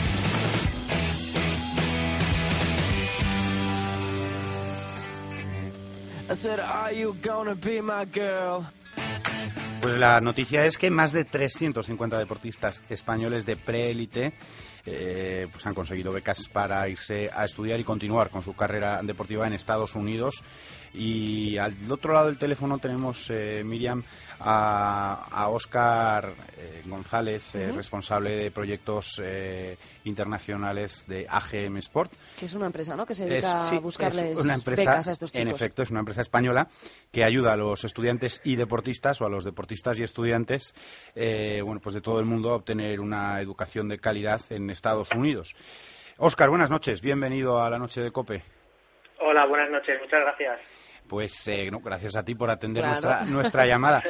I said, are you gonna be my girl? Pues la noticia es que más de trescientos cincuenta deportistas españoles de preélite eh, pues han conseguido becas para irse a estudiar y continuar con su carrera deportiva en Estados Unidos. Y al otro lado del teléfono tenemos, eh, Miriam, a, a Óscar eh, González, eh, uh-huh. responsable de proyectos eh, internacionales de A G M Sport. Que es una empresa, ¿no?, que se dedica es, sí, a buscarles una empresa, becas a estos chicos. En efecto, es una empresa española que ayuda a los estudiantes y deportistas, o a los deportistas y estudiantes, eh, bueno, pues de todo el mundo a obtener una educación de calidad en Estados Unidos. Óscar, buenas noches, bienvenido a la Noche de COPE. Hola, buenas noches, muchas gracias. Pues eh, no, gracias a ti por atender claro. nuestra nuestra llamada.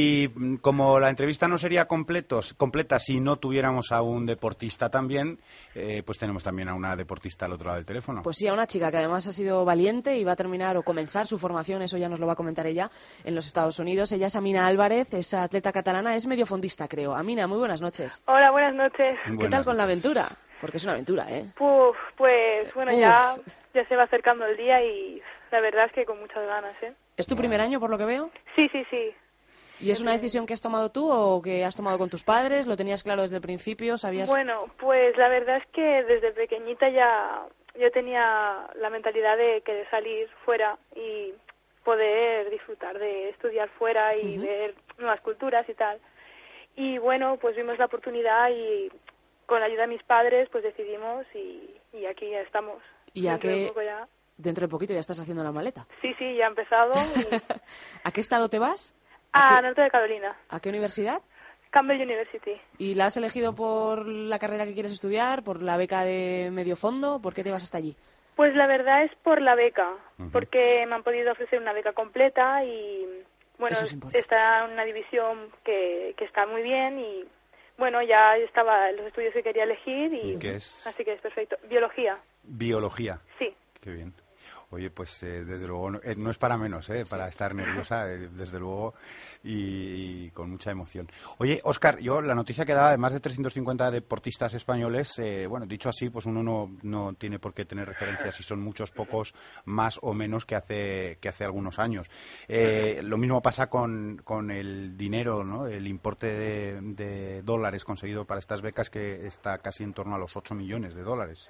Y como la entrevista no sería completos, completa si no tuviéramos a un deportista también, eh, pues tenemos también a una deportista al otro lado del teléfono. Pues sí, a una chica que además ha sido valiente y va a terminar o comenzar su formación, eso ya nos lo va a comentar ella, en los Estados Unidos. Ella es Amina Álvarez, es atleta catalana, es mediofondista, creo. Amina, muy buenas noches. Hola, buenas noches. ¿Qué buenas tal con noches. la aventura? Porque es una aventura, ¿eh? Puf, pues bueno, Uf. ya ya se va acercando el día y la verdad es que con muchas ganas, ¿eh? ¿Es tu primer año, por lo que veo? Sí, sí, sí. ¿Y es una decisión que has tomado tú o que has tomado con tus padres? ¿Lo tenías claro desde el principio? ¿Sabías? Bueno, pues la verdad es que desde pequeñita ya yo tenía la mentalidad de querer salir fuera y poder disfrutar de estudiar fuera y uh-huh. ver nuevas culturas y tal. Y bueno, pues vimos la oportunidad y con la ayuda de mis padres pues decidimos y, y aquí ya estamos. ¿Y a qué? Ya... Dentro de poquito ya estás haciendo la maleta. Sí, sí, ya he empezado. Y... ¿A qué estado te vas? ¿A, ¿A a Norte de Carolina. ¿A qué universidad? Campbell University. ¿Y la has elegido por la carrera que quieres estudiar, por la beca de medio fondo? ¿Por qué te vas hasta allí? Pues la verdad es por la beca, uh-huh. porque me han podido ofrecer una beca completa y, bueno, está en una división que, que está muy bien y, bueno, ya estaba en los estudios que quería elegir y, ¿Y qué es? Así que es perfecto. Biología. Biología. Sí. Qué bien. Oye, pues eh, desde luego no, eh, no es para menos, eh, para estar nerviosa, eh, desde luego, y, y con mucha emoción. Oye, Óscar, yo la noticia que daba de más de trescientos cincuenta deportistas españoles, eh, bueno, dicho así, pues uno no, no tiene por qué tener referencia si son muchos, pocos, más o menos que hace que hace algunos años. Eh, lo mismo pasa con, con el dinero, ¿no? El importe de, de dólares conseguido para estas becas, que está casi en torno a los ocho millones de dólares.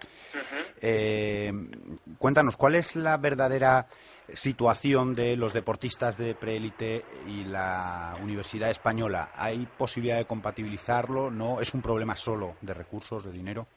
Eh, cuéntanos, ¿cuál es la verdadera situación de los deportistas de preélite y la Universidad Española? ¿Hay posibilidad de compatibilizarlo? ¿No? ¿Es un problema solo de recursos, de dinero?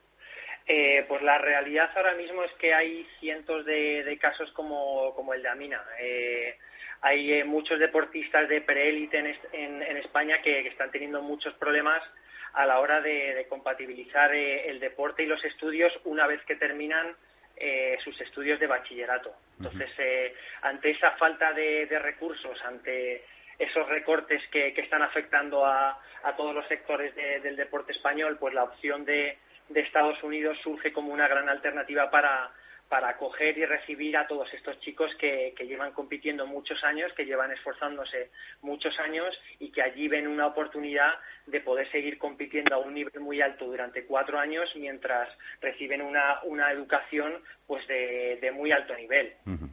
Eh, pues la realidad ahora mismo es que hay cientos de, de casos como, como el de Amina. Eh, hay eh, muchos deportistas de preélite en, en, en España que, que están teniendo muchos problemas a la hora de, de compatibilizar eh, el deporte y los estudios una vez que terminan eh, sus estudios de bachillerato. Entonces, eh, ante esa falta de, de recursos, ante esos recortes que, que están afectando a, a todos los sectores de, del deporte español, pues la opción de, de Estados Unidos surge como una gran alternativa para para acoger y recibir a todos estos chicos que, que llevan compitiendo muchos años, que llevan esforzándose muchos años y que allí ven una oportunidad de poder seguir compitiendo a un nivel muy alto durante cuatro años mientras reciben una, una educación pues de, de muy alto nivel. Uh-huh.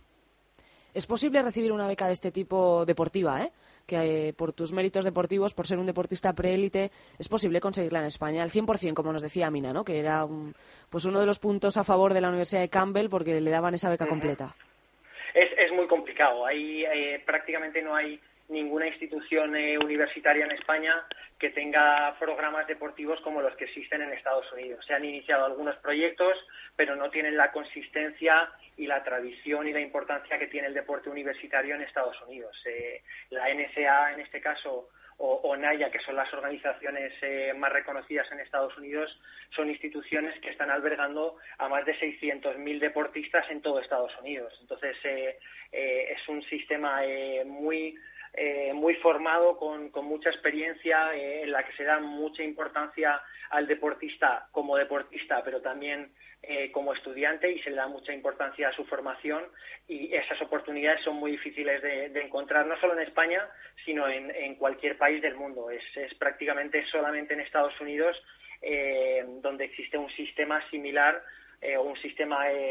Es posible recibir una beca de este tipo deportiva, ¿eh? Que eh, por tus méritos deportivos, por ser un deportista preélite, es posible conseguirla en España al cien por cien, como nos decía Amina, ¿no? Que era un, pues uno de los puntos a favor de la Universidad de Campbell porque le daban esa beca uh-huh. completa. Es, es muy complicado. Ahí eh, prácticamente no hay ninguna institución eh, universitaria en España que tenga programas deportivos como los que existen en Estados Unidos. Se han iniciado algunos proyectos, pero no tienen la consistencia y la tradición y la importancia que tiene el deporte universitario en Estados Unidos. Eh, la N C A A, en este caso, o, o NAIA, que son las organizaciones eh, más reconocidas en Estados Unidos, son instituciones que están albergando a más de seiscientos mil deportistas en todo Estados Unidos. Entonces, eh, eh, es un sistema eh, muy... Eh, muy formado, con, con mucha experiencia, eh, en la que se da mucha importancia al deportista como deportista, pero también eh, como estudiante, y se le da mucha importancia a su formación, y esas oportunidades son muy difíciles de, de encontrar, no solo en España, sino en, en cualquier país del mundo. Es, es prácticamente solamente en Estados Unidos eh, donde existe un sistema similar, eh, un sistema eh,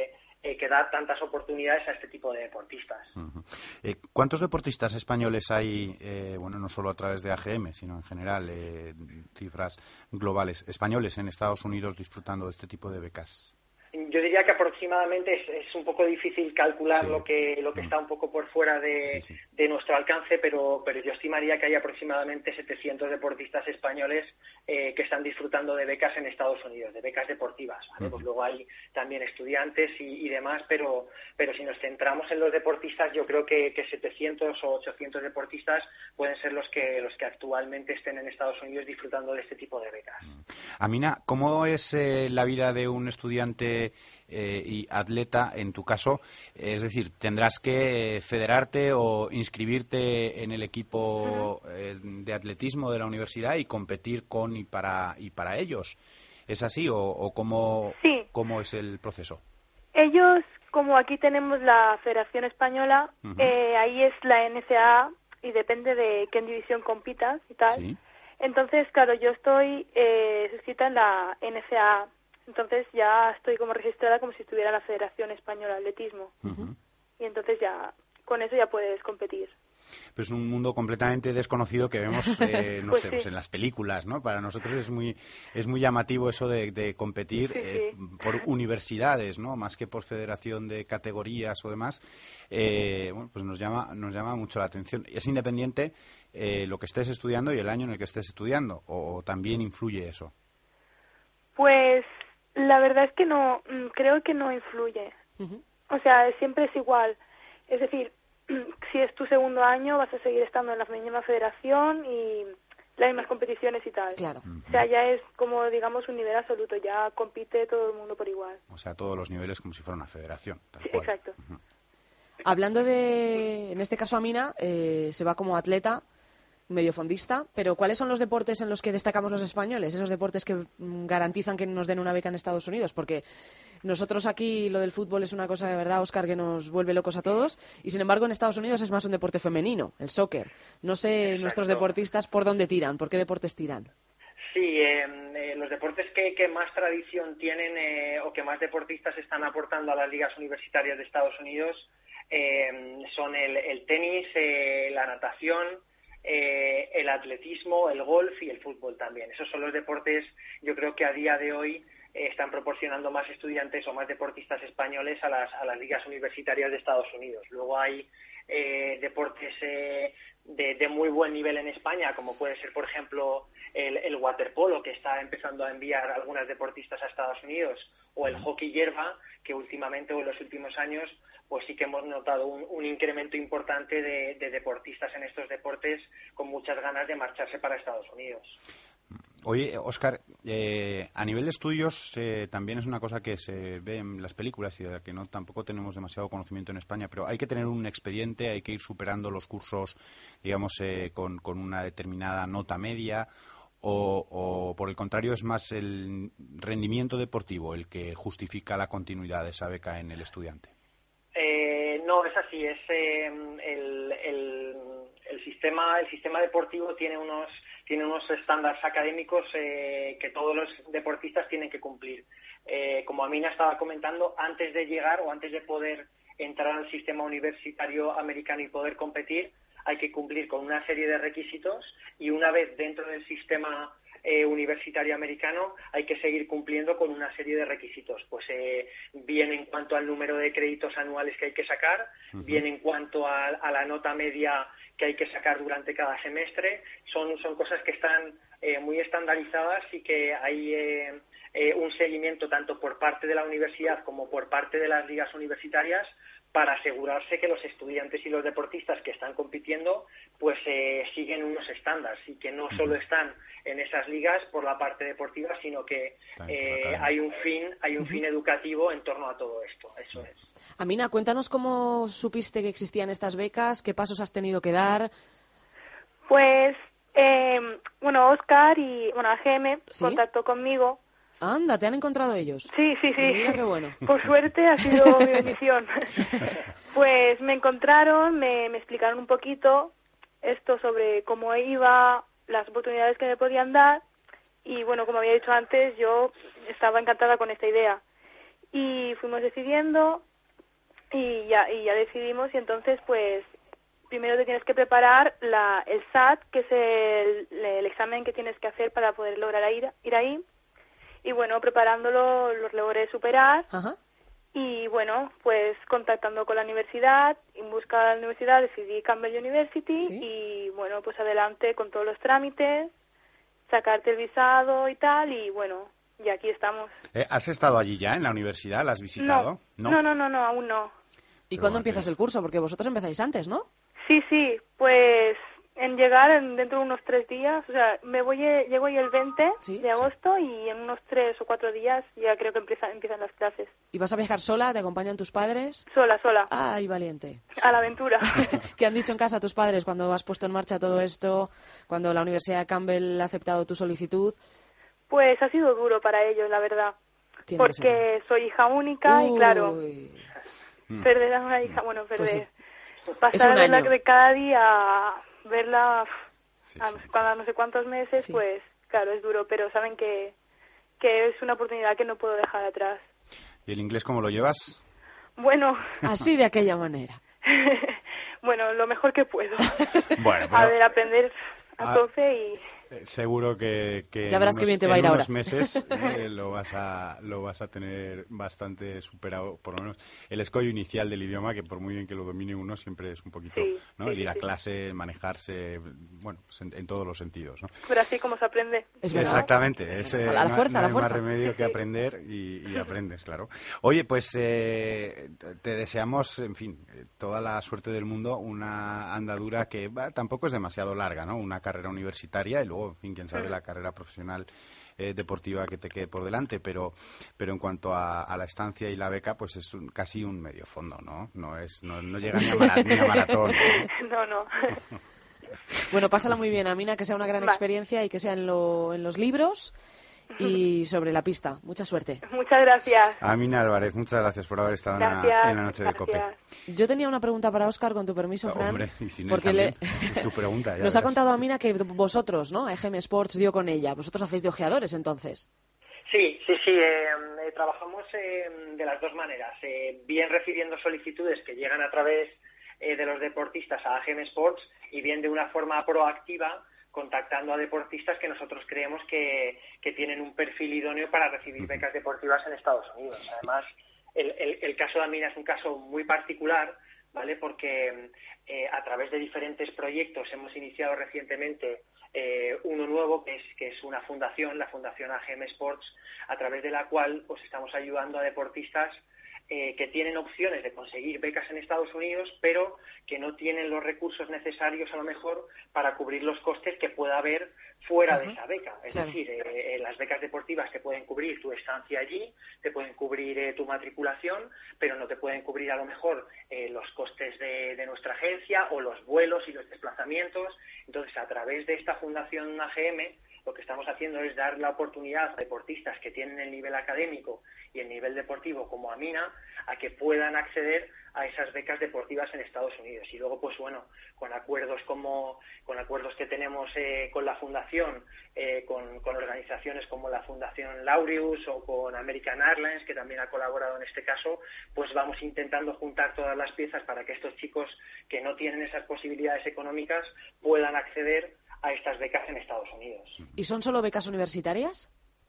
eh, que da tantas oportunidades a este tipo de deportistas. Uh-huh. eh, ¿Cuántos deportistas españoles hay, eh, bueno, no solo a través de A G M, sino en general, eh, cifras globales, españoles en Estados Unidos disfrutando de este tipo de becas? Yo diría que aproximadamente es, es un poco difícil calcular sí. lo que lo que está un poco por fuera de, sí, sí. de nuestro alcance, pero pero yo estimaría que hay aproximadamente setecientos deportistas españoles eh, que están disfrutando de becas en Estados Unidos, de becas deportivas, ¿vale? Uh-huh. Pues luego hay también estudiantes y, y demás, pero pero si nos centramos en los deportistas, yo creo que, que setecientos o ochocientos deportistas pueden ser los que los que actualmente estén en Estados Unidos disfrutando de este tipo de becas. Amina, ¿cómo es eh, la vida de un estudiante Eh, y atleta en tu caso? Es decir, ¿tendrás que federarte o inscribirte en el equipo eh, de atletismo de la universidad y competir con y para y para ellos? ¿Es así o, o cómo, sí. cómo es el proceso? Ellos, como aquí tenemos la Federación Española, uh-huh. eh, ahí es la N C A A y depende de qué división compitas y tal. ¿Sí? Entonces, claro, yo estoy eh, suscrita en la N C A A. Entonces ya estoy como registrada como si estuviera en la Federación Española de Atletismo. Uh-huh. Y entonces ya, con eso ya puedes competir. Pues es un mundo completamente desconocido que vemos, eh, no pues sé, sí. pues en las películas, ¿no? Para nosotros es muy es muy llamativo eso de, de competir sí, eh, sí. por universidades, ¿no? Más que por federación de categorías o demás. Eh, bueno, pues nos llama nos llama mucho la atención. Es independiente eh, lo que estés estudiando y el año en el que estés estudiando, o, o también influye eso. Pues la verdad es que no, creo que no influye. Uh-huh. O sea, siempre es igual. Es decir, si es tu segundo año vas a seguir estando en la misma federación y las mismas competiciones y tal. Claro. Uh-huh. O sea, ya es como, digamos, un nivel absoluto. Ya compite todo el mundo por igual. O sea, todos los niveles como si fuera una federación. Tal sí, cual. Exacto. Uh-huh. Hablando de, en este caso, Amina, eh, se va como atleta, mediofondista, pero ¿cuáles son los deportes en los que destacamos los españoles? Esos deportes que mm, garantizan que nos den una beca en Estados Unidos, porque nosotros aquí lo del fútbol es una cosa de verdad, Óscar, que nos vuelve locos a todos, y sin embargo en Estados Unidos es más un deporte femenino, el soccer. No sé, Exacto. Nuestros deportistas, ¿por dónde tiran? ¿Por qué deportes tiran? Sí, eh, eh, los deportes que, que más tradición tienen eh, o que más deportistas están aportando a las ligas universitarias de Estados Unidos eh, son el, el tenis, eh, la natación, Eh, el atletismo, el golf y el fútbol también. Esos son los deportes, yo creo que a día de hoy eh, están proporcionando más estudiantes o más deportistas españoles a las, a las ligas universitarias de Estados Unidos. Luego hay eh, deportes eh, de, de muy buen nivel en España, como puede ser, por ejemplo, el, el waterpolo, que está empezando a enviar algunas deportistas a Estados Unidos, o el hockey hierba, que últimamente o en los últimos años pues sí que hemos notado un, un incremento importante de, de deportistas en estos deportes con muchas ganas de marcharse para Estados Unidos. Oye, Óscar, eh, a nivel de estudios eh, también es una cosa que se ve en las películas y de la que no tampoco tenemos demasiado conocimiento en España, pero hay que tener un expediente, hay que ir superando los cursos, digamos, eh, con, con una determinada nota media, o, o por el contrario es más el rendimiento deportivo el que justifica la continuidad de esa beca en el estudiante. Eh, no, es así. Es eh, el, el, el sistema el sistema deportivo tiene unos tiene unos estándares académicos eh, que todos los deportistas tienen que cumplir. Eh, como Amina estaba comentando, antes de llegar o antes de poder entrar al sistema universitario americano y poder competir, hay que cumplir con una serie de requisitos y una vez dentro del sistema Eh, universitario americano hay que seguir cumpliendo con una serie de requisitos, pues eh, bien en cuanto al número de créditos anuales que hay que sacar, uh-huh. bien en cuanto a, a la nota media que hay que sacar durante cada semestre. Son, son cosas que están eh, muy estandarizadas y que hay eh, eh, un seguimiento tanto por parte de la universidad como por parte de las ligas universitarias para asegurarse que los estudiantes y los deportistas que están compitiendo pues eh, siguen unos estándares y que no solo están en esas ligas por la parte deportiva, sino que eh, hay un fin hay un fin educativo en torno a todo esto. Eso es. Amina, cuéntanos cómo supiste que existían estas becas, qué pasos has tenido que dar. Pues, eh, bueno, Óscar y, bueno, A G M ¿Sí? contactó conmigo. Anda, ¿te han encontrado ellos? Sí, sí, sí. Mira qué bueno. Por suerte ha sido mi bendición. Pues me encontraron, me, me explicaron un poquito esto sobre cómo iba, las oportunidades que me podían dar y, bueno, como había dicho antes, yo estaba encantada con esta idea. Y fuimos decidiendo y ya, y ya decidimos, y entonces pues primero te tienes que preparar la, el S A T, que es el, el examen que tienes que hacer para poder lograr ir, ir ahí, y bueno, preparándolo lo logré superar. Ajá. Y bueno, pues contactando con la universidad, en busca de la universidad decidí Campbell University, ¿sí? Y bueno, pues adelante con todos los trámites, sacarte el visado y tal, y bueno, y aquí estamos. Eh, ¿Has estado allí ya en la universidad? ¿La has visitado? No, no, no, no, no aún no. ¿Y cuándo empiezas el curso? Porque vosotros empezáis antes, ¿no? Sí, sí, pues en llegar en, dentro de unos tres días, o sea, me voy, llego ahí el veinte ¿Sí? de agosto, sí. Y en unos tres o cuatro días ya creo que empiezan, empiezan las clases. ¿Y vas a viajar sola? ¿Te acompañan tus padres? Sola, sola. Ay, valiente. A la aventura. ¿Qué han dicho en casa tus padres cuando has puesto en marcha todo esto, cuando la Universidad de Campbell ha aceptado tu solicitud? Pues ha sido duro para ellos, la verdad. Tiene porque soy hija única. Uy. Y claro, perder a una hija, bueno, perder... Pues sí. Pasar a verla de cada día, verla sí, a, sí, cada sí. no sé cuántos meses, sí. Pues claro, es duro, pero saben que, que es una oportunidad que no puedo dejar atrás. ¿Y el inglés cómo lo llevas? Bueno... Así de aquella manera. Bueno, lo mejor que puedo. Bueno, pero... A ver, aprender a tope y... Seguro que, que ya verás en unos, que bien te va a ir en unos ahora. meses eh, lo vas a lo vas a tener bastante superado, por lo menos el escollo inicial del idioma, que por muy bien que lo domine uno siempre es un poquito, sí, ¿no? Sí, el ir a sí. clase, manejarse, bueno, pues en, en todos los sentidos, ¿no? Pero así como se aprende. Es Exactamente, es, eh, a la fuerza, no, no a la fuerza. hay más remedio que aprender y, y aprendes, claro. Oye, pues eh, te deseamos, en fin, toda la suerte del mundo, una andadura que bah, tampoco es demasiado larga, ¿no? Una carrera universitaria y luego, en fin, quién sabe, la carrera profesional eh, deportiva que te quede por delante, pero pero en cuanto a, a la estancia y la beca, pues es un, casi un medio fondo, ¿no? No es no, no llega ni a, mara, ni a maratón, ¿no? No, no. Bueno, pásala muy bien, Amina, que sea una gran Va. experiencia y que sea en, lo, en los libros y sobre la pista. Mucha suerte. Muchas gracias. Amina Álvarez, muchas gracias por haber estado en la, en la noche gracias. de COPE. Yo tenía una pregunta para Óscar, con tu permiso, Fran. Hombre, y sin porque él le... tu pregunta, ya Nos verás. ha contado Amina que vosotros, ¿no? E G M Sports dio con ella. Vosotros hacéis de ojeadores, entonces. Sí, sí, sí. Eh, eh, trabajamos eh, de las dos maneras. Eh, bien recibiendo solicitudes que llegan a través eh, de los deportistas a E G M Sports y bien de una forma proactiva, contactando a deportistas que nosotros creemos que, que tienen un perfil idóneo para recibir becas deportivas en Estados Unidos. Además, el, el, el caso de Amina es un caso muy particular, ¿vale? Porque eh, a través de diferentes proyectos hemos iniciado recientemente eh, uno nuevo, que es, que es una fundación, la Fundación E G M Sports, a través de la cual pues estamos ayudando a deportistas Eh, que tienen opciones de conseguir becas en Estados Unidos, pero que no tienen los recursos necesarios a lo mejor para cubrir los costes que pueda haber fuera uh-huh. de esa beca. Es claro. decir, eh, eh, las becas deportivas te pueden cubrir tu estancia allí, te pueden cubrir eh, tu matriculación, pero no te pueden cubrir a lo mejor eh, los costes de, de nuestra agencia o los vuelos y los desplazamientos. Entonces, a través de esta Fundación A G M, lo que estamos haciendo es dar la oportunidad a deportistas que tienen el nivel académico y el nivel deportivo como Amina a que puedan acceder a esas becas deportivas en Estados Unidos. Y luego, pues bueno, con acuerdos como con acuerdos que tenemos eh, con la Fundación, eh, con, con organizaciones como la Fundación Laureus o con American Airlines, que también ha colaborado en este caso, pues vamos intentando juntar todas las piezas para que estos chicos que no tienen esas posibilidades económicas puedan acceder a estas becas en Estados Unidos. ¿Y son solo becas universitarias?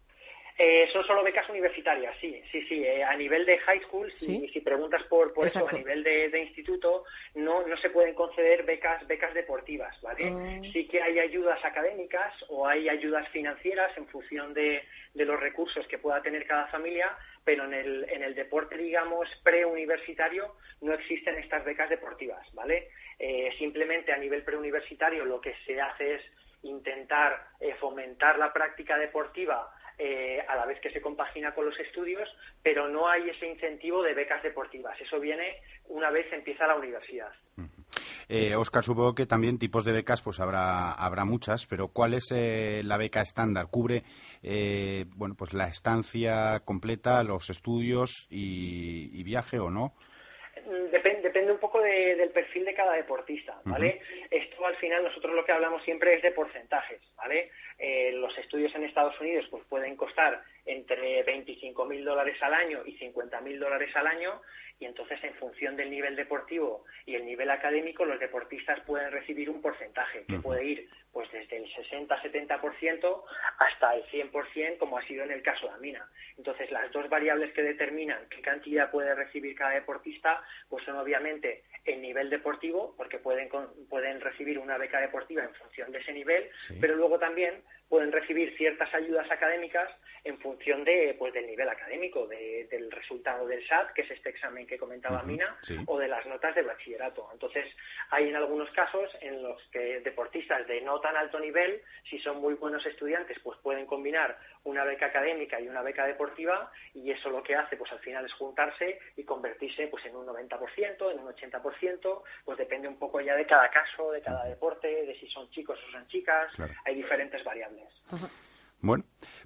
Eh, son solo becas universitarias, sí, sí, sí. Eh, a nivel de high school, si, ¿Sí? si preguntas por, por eso, a nivel de, de instituto, no, no se pueden conceder becas, becas deportivas, ¿vale? Mm. Sí que hay ayudas académicas o hay ayudas financieras en función de, de los recursos que pueda tener cada familia, pero en el, en el deporte, digamos, preuniversitario no existen estas becas deportivas, ¿vale? Eh, simplemente a nivel preuniversitario lo que se hace es intentar eh, fomentar la práctica deportiva eh, a la vez que se compagina con los estudios, pero no hay ese incentivo de becas deportivas. Eso viene una vez empieza la universidad. Eh, Óscar, supongo que también tipos de becas pues habrá habrá muchas, pero ¿cuál es eh, la beca estándar? ¿Cubre eh, bueno pues la estancia completa, los estudios y, y viaje o no? Depende, depende un poco de, del perfil de cada deportista, ¿vale? Uh-huh. Esto al final nosotros lo que hablamos siempre es de porcentajes, ¿vale? Eh, los estudios en Estados Unidos pues pueden costar entre veinticinco mil dólares al año y cincuenta mil dólares al año y entonces en función del nivel deportivo y el nivel académico los deportistas pueden recibir un porcentaje que puede ir pues desde el sesenta a setenta por ciento hasta el cien por ciento, como ha sido en el caso de Amina. Entonces las dos variables que determinan qué cantidad puede recibir cada deportista pues son obviamente el nivel deportivo, porque pueden pueden recibir una beca deportiva en función de ese nivel, sí. pero luego también pueden recibir ciertas ayudas académicas en función de pues del nivel académico, de, del resultado del S A T, que es este examen que comentaba uh-huh, Mina, sí. o de las notas de bachillerato. Entonces, hay en algunos casos en los que deportistas de no tan alto nivel, si son muy buenos estudiantes, pues pueden combinar una beca académica y una beca deportiva, y eso lo que hace, pues al final es juntarse y convertirse pues en un noventa por ciento, en un ochenta por ciento, pues depende un poco ya de cada caso, de cada deporte, de si son chicos o son chicas, claro. Hay diferentes variables. Uh-huh. Bueno,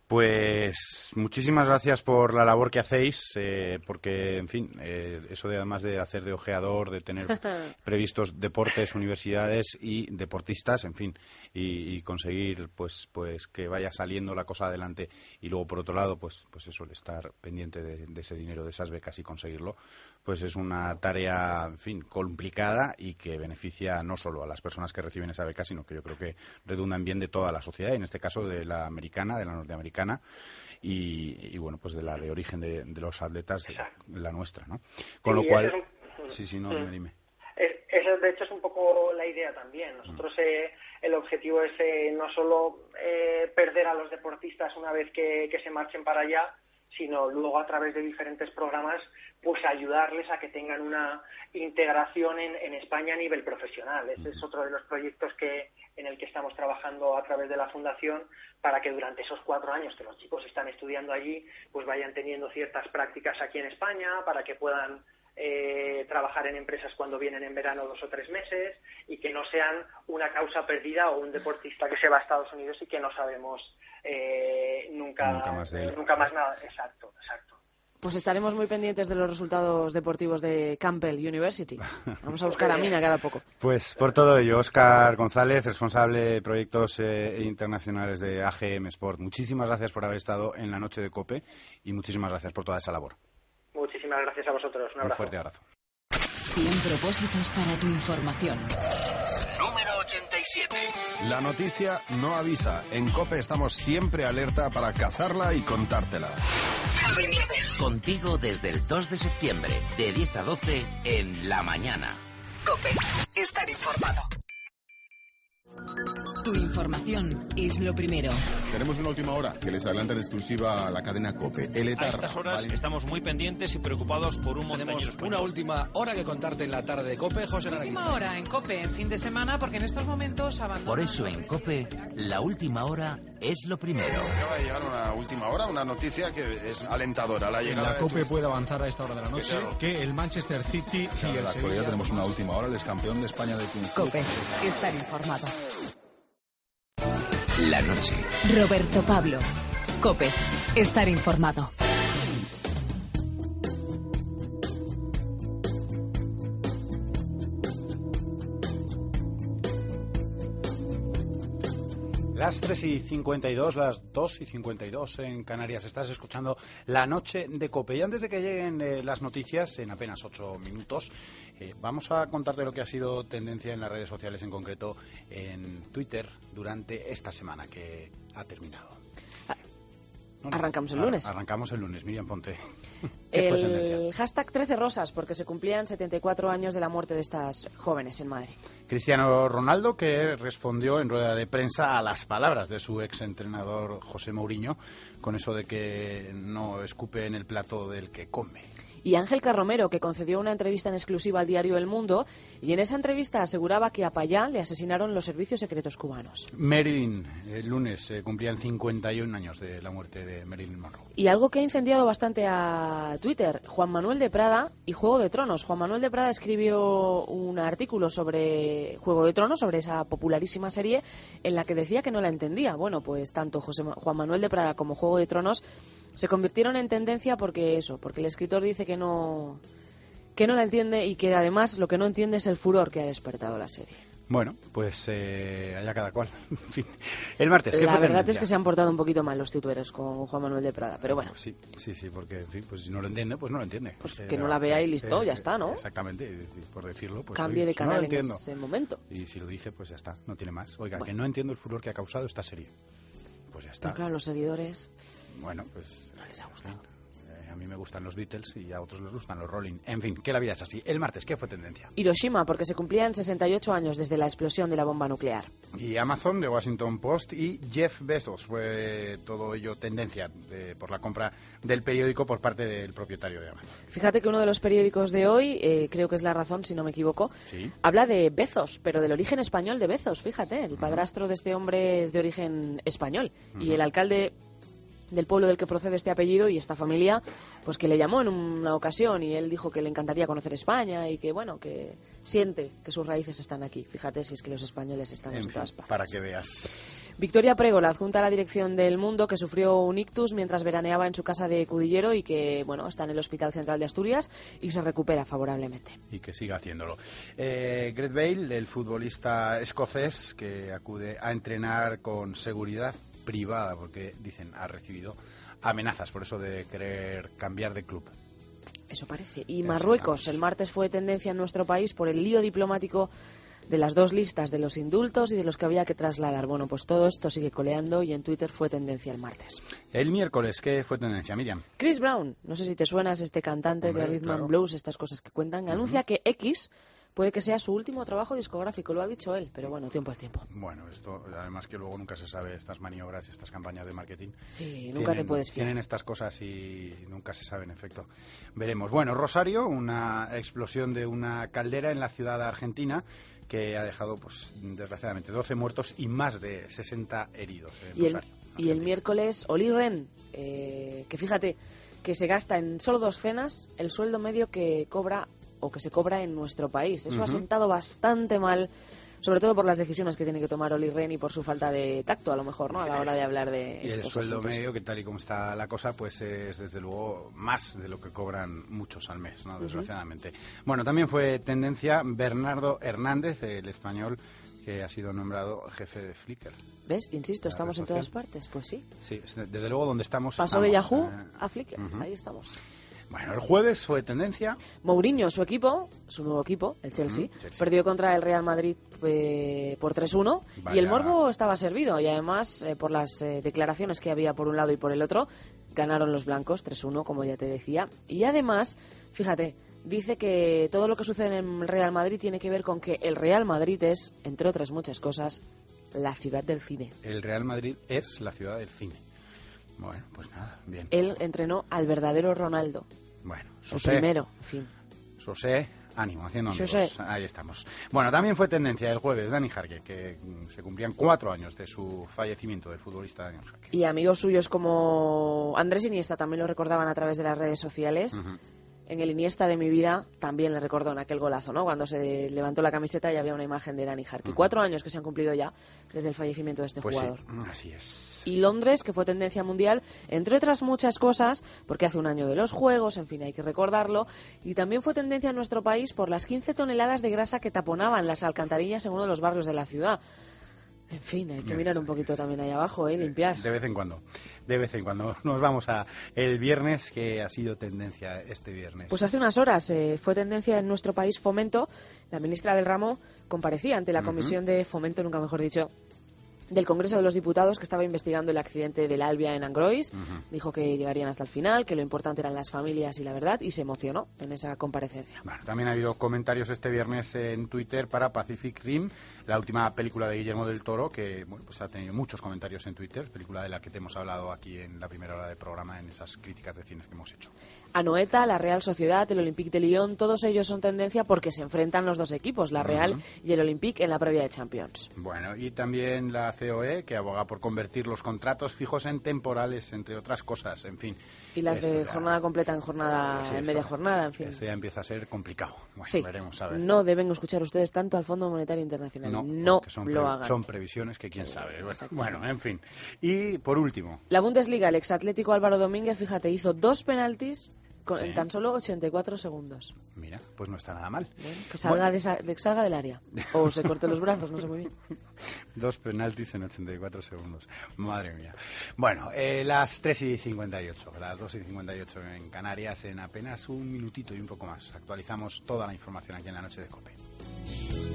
pues muchísimas gracias por la labor que hacéis, eh, porque, en fin, eh, eso de además de hacer de ojeador, de tener previstos deportes, universidades y deportistas, en fin, y, y conseguir pues pues que vaya saliendo la cosa adelante, y luego por otro lado pues pues eso, el estar pendiente de, de ese dinero, de esas becas y conseguirlo, pues es una tarea, en fin, complicada y que beneficia no solo a las personas que reciben esa beca, sino que yo creo que redunda en bien de toda la sociedad, y en este caso de la americana, de la norteamericana, y, y bueno, pues de la de origen de, de los atletas, de la nuestra, ¿no? Con sí, lo cual... Un... Sí, sí, no, dime, dime. Eso, de hecho, es un poco la idea también. Nosotros eh, el objetivo es eh, no solo eh, perder a los deportistas una vez que, que se marchen para allá, sino luego a través de diferentes programas pues ayudarles a que tengan una integración en, en España a nivel profesional. Ese es otro de los proyectos que en el que estamos trabajando a través de la Fundación, para que durante esos cuatro años que los chicos están estudiando allí pues vayan teniendo ciertas prácticas aquí en España, para que puedan eh, trabajar en empresas cuando vienen en verano dos o tres meses, y que no sean una causa perdida o un deportista que se va a Estados Unidos y que no sabemos eh, nunca, nunca más de él. nunca más nada. Exacto, exacto. Pues estaremos muy pendientes de los resultados deportivos de Campbell University. Vamos a buscar a Mina cada poco. Pues por todo ello, Óscar González, responsable de proyectos eh, internacionales de A G M Sport. Muchísimas gracias por haber estado en la noche de COPE y muchísimas gracias por toda esa labor. Muchísimas gracias a vosotros. Un abrazo. Un fuerte abrazo. cien propósitos para tu información. Número ochenta y siete. La noticia no avisa. En COPE estamos siempre alerta para cazarla y contártela. Contigo desde el dos de septiembre, de diez a doce, en La Mañana. COPE. Estar informado. Tu información es lo primero. Tenemos una última hora que les adelanta en exclusiva a la cadena COPE. El Etarra, a estas horas ¿vale? Estamos muy pendientes y preocupados por un montañero Tenemos español. Una última hora que contarte en la tarde de COPE, José Una última hora en COPE, en fin de semana, porque en estos momentos abandona... Por eso en COPE, la última hora es lo primero. Acaba de llegar una última hora, una noticia que es alentadora. La llegada la COPE puede avanzar a esta hora de la noche, claro, que el Manchester City y el en la actualidad tenemos una última hora, el ex campeón de España de Kung Fu. COPE. Estar informado. La noche. Roberto Pablo. COPE. Estar informado. Las tres y cincuenta y dos, las dos y cincuenta y dos en Canarias. Estás escuchando La Noche de COPE. Y antes de que lleguen eh, las noticias, en apenas ocho minutos, eh, vamos a contarte lo que ha sido tendencia en las redes sociales, en concreto en Twitter, durante esta semana que ha terminado. No, no, Arrancamos el lunes. Arrancamos el lunes, Miriam Ponte. El hashtag trece rosas, porque se cumplían setenta y cuatro años de la muerte de estas jóvenes en Madrid. Cristiano Ronaldo, que respondió en rueda de prensa a las palabras de su ex entrenador José Mourinho, con eso de que no escupe en el plato del que come. Y Ángel Carromero, que concedió una entrevista en exclusiva al diario El Mundo, y en esa entrevista aseguraba que a Payá le asesinaron los servicios secretos cubanos. Marilyn, el lunes se eh, cumplían cincuenta y un años de la muerte de Marilyn Monroe. Y algo que ha incendiado bastante a Twitter, Juan Manuel de Prada y Juego de Tronos. Juan Manuel de Prada escribió un artículo sobre Juego de Tronos, sobre esa popularísima serie, en la que decía que no la entendía. Bueno, pues tanto José Ma- Juan Manuel de Prada como Juego de Tronos se convirtieron en tendencia porque eso, porque el escritor dice que no que no la entiende y que además lo que no entiende es el furor que ha despertado la serie. Bueno, pues eh, allá cada cual. En fin. El martes, ¿qué La fue verdad tendencia? es que se han portado un poquito mal los tuiteros con Juan Manuel de Prada, pero bueno. Sí, sí, sí, porque en fin, pues si no lo entiende, pues no lo entiende. Pues Eh, que no la vea y listo, eh, ya está, ¿no? Exactamente, y decir, por decirlo, pues Cambie oye, de si no lo canal en entiendo. ese momento. Y si lo dice, pues ya está, no tiene más. Oiga, Bueno. que no entiendo el furor que ha causado esta serie. Pues ya está. Pero claro, los seguidores Bueno, pues no les ha gustado. eh, a mí me gustan los Beatles y a otros les gustan los Rolling. En fin, que la vida es así. El martes, ¿qué fue tendencia? Hiroshima, porque se cumplían sesenta y ocho años desde la explosión de la bomba nuclear. Y Amazon, The Washington Post y Jeff Bezos. Fue todo ello tendencia de- por la compra del periódico por parte del propietario de Amazon. Fíjate que uno de los periódicos de hoy, eh, creo que es La Razón, si no me equivoco, Sí. habla de Bezos, pero del origen español de Bezos. Fíjate, el padrastro de este hombre es de origen español. Y Ujú. el alcalde del pueblo del que procede este apellido y esta familia, pues que le llamó en una ocasión y él dijo que le encantaría conocer España y que, bueno, que siente que sus raíces están aquí. Fíjate si es que los españoles están en, En fin, todas partes. para que veas. Victoria Prego, la adjunta a la dirección del Mundo, que sufrió un ictus mientras veraneaba en su casa de Cudillero y que, bueno, está en el Hospital Central de Asturias y se recupera favorablemente. Y que siga haciéndolo. Eh, Gareth Bale, el futbolista escocés que acude a entrenar con seguridad privada, porque dicen ha recibido amenazas por eso de querer cambiar de club. Eso parece. Y Eso Marruecos, estamos. el martes fue tendencia en nuestro país por el lío diplomático de las dos listas de los indultos y de los que había que trasladar. Bueno, pues todo esto sigue coleando y en Twitter fue tendencia el martes. El miércoles, ¿qué fue tendencia, Miriam? Chris Brown, no sé si te suenas, este cantante Hombre, de Rhythm claro. and Blues, estas cosas que cuentan, anuncia que X puede que sea su último trabajo discográfico, lo ha dicho él, pero bueno, tiempo al tiempo. Bueno, esto, además que luego nunca se sabe estas maniobras, estas campañas de marketing. Sí, nunca te puedes fiar. Tienen estas cosas y nunca se sabe, en efecto. Veremos. Bueno, Rosario, una explosión de una caldera en la ciudad argentina que ha dejado, pues, desgraciadamente, doce muertos y más de sesenta heridos en Y el, Rosario. y el miércoles, Oli Rehn, eh, que fíjate que se gasta en solo dos cenas el sueldo medio que cobra o que se cobra en nuestro país. Eso ha Ujú. sentado bastante mal, sobre todo por las decisiones que tiene que tomar Oli Rehn y por su falta de tacto, a lo mejor, ¿no? A la hora de hablar de Y el estos sueldo asuntos. medio, que tal y como está la cosa, pues es desde luego más de lo que cobran muchos al mes, ¿no? Desgraciadamente. Bueno, también fue tendencia Bernardo Hernández, el español que ha sido nombrado jefe de Flickr. ¿Ves? Insisto, La estamos red en todas social. partes. Pues sí. Sí, es- desde luego donde estamos. Pasó de estamos, Yahoo eh, a Flickr. ujú. Ahí estamos. Bueno, el jueves fue tendencia. Mourinho, su equipo, su nuevo equipo, el Chelsea, Ujú, Chelsea. perdió contra el Real Madrid eh, por tres uno y Vaya. el morbo estaba servido y además eh, por las eh, declaraciones que había por un lado y por el otro, ganaron los blancos tres uno, como ya te decía, y además, fíjate, dice que todo lo que sucede en el Real Madrid tiene que ver con que el Real Madrid es, entre otras muchas cosas, la ciudad del cine. El Real Madrid es la ciudad del cine. Bueno, pues nada, bien. Él entrenó al verdadero Ronaldo, Bueno, el Sosé, primero, en fin. Sosé, ánimo, haciendo amigos. Sosé. Ahí estamos. Bueno, también fue tendencia el jueves Dani Jarque, que mm, se cumplían cuatro años de su fallecimiento del futbolista Dani Jarque. Y amigos suyos como Andrés Iniesta también lo recordaban a través de las redes sociales. Ujú. En el Iniesta de mi vida también le recordó en aquel golazo, ¿no? Cuando se levantó la camiseta y había una imagen de Dani Jarque. Ujú. Cuatro años que se han cumplido ya desde el fallecimiento de este Pues jugador. sí, así es. Y Londres, que fue tendencia mundial, entre otras muchas cosas, porque hace un año de los Juegos, en fin, hay que recordarlo, y también fue tendencia en nuestro país por las quince toneladas de grasa que taponaban las alcantarillas en uno de los barrios de la ciudad. En fin, hay que mirar un poquito también ahí abajo, ¿eh? Limpiar. De vez en cuando, de vez en cuando. Nos vamos a el viernes, que ha sido tendencia este viernes. Pues hace unas horas eh, fue tendencia en nuestro país Fomento. La ministra del ramo comparecía ante la Ujú. Comisión de Fomento, nunca mejor dicho, del Congreso de los Diputados, que estaba investigando el accidente del Albia en Angrois. Ujú. Dijo que llegarían hasta el final, que lo importante eran las familias y la verdad, y se emocionó en esa comparecencia. Bueno, también ha habido comentarios este viernes en Twitter para Pacific Rim, la última película de Guillermo del Toro, que bueno, pues ha tenido muchos comentarios en Twitter, película de la que te hemos hablado aquí en la primera hora del programa, en esas críticas de cine que hemos hecho. Anoeta, la Real Sociedad, el Olympique de Lyon, todos ellos son tendencia porque se enfrentan los dos equipos, la Real Ujú. y el Olympique, en la previa de Champions. Bueno, y también la C O E, que aboga por convertir los contratos fijos en temporales, entre otras cosas, en fin. Y las de Esto ya- jornada completa en jornada, Sí, en esto- media jornada, en fin. Esto ya empieza a ser complicado. Bueno, Sí, veremos a ver. no deben escuchar ustedes tanto al Fondo Monetario Internacional. No, No, porque son, lo pre- hagan. son previsiones que quién sabe. Bueno, exactamente. bueno, en fin. Y por último, La Bundesliga, el exatlético Álvaro Domínguez, fíjate, hizo dos penaltis Con, Sí. En tan solo ochenta y cuatro segundos. Mira, pues no está nada mal. Bueno, que salga, Bueno. de, esa- de- que salga del área. O se corte los brazos, no sé muy bien. Dos penaltis en ochenta y cuatro segundos. Madre mía. Bueno, eh, las tres y cincuenta y ocho, las dos y cincuenta y ocho en Canarias, en apenas un minutito y un poco más. Actualizamos toda la información aquí en la noche de COPE.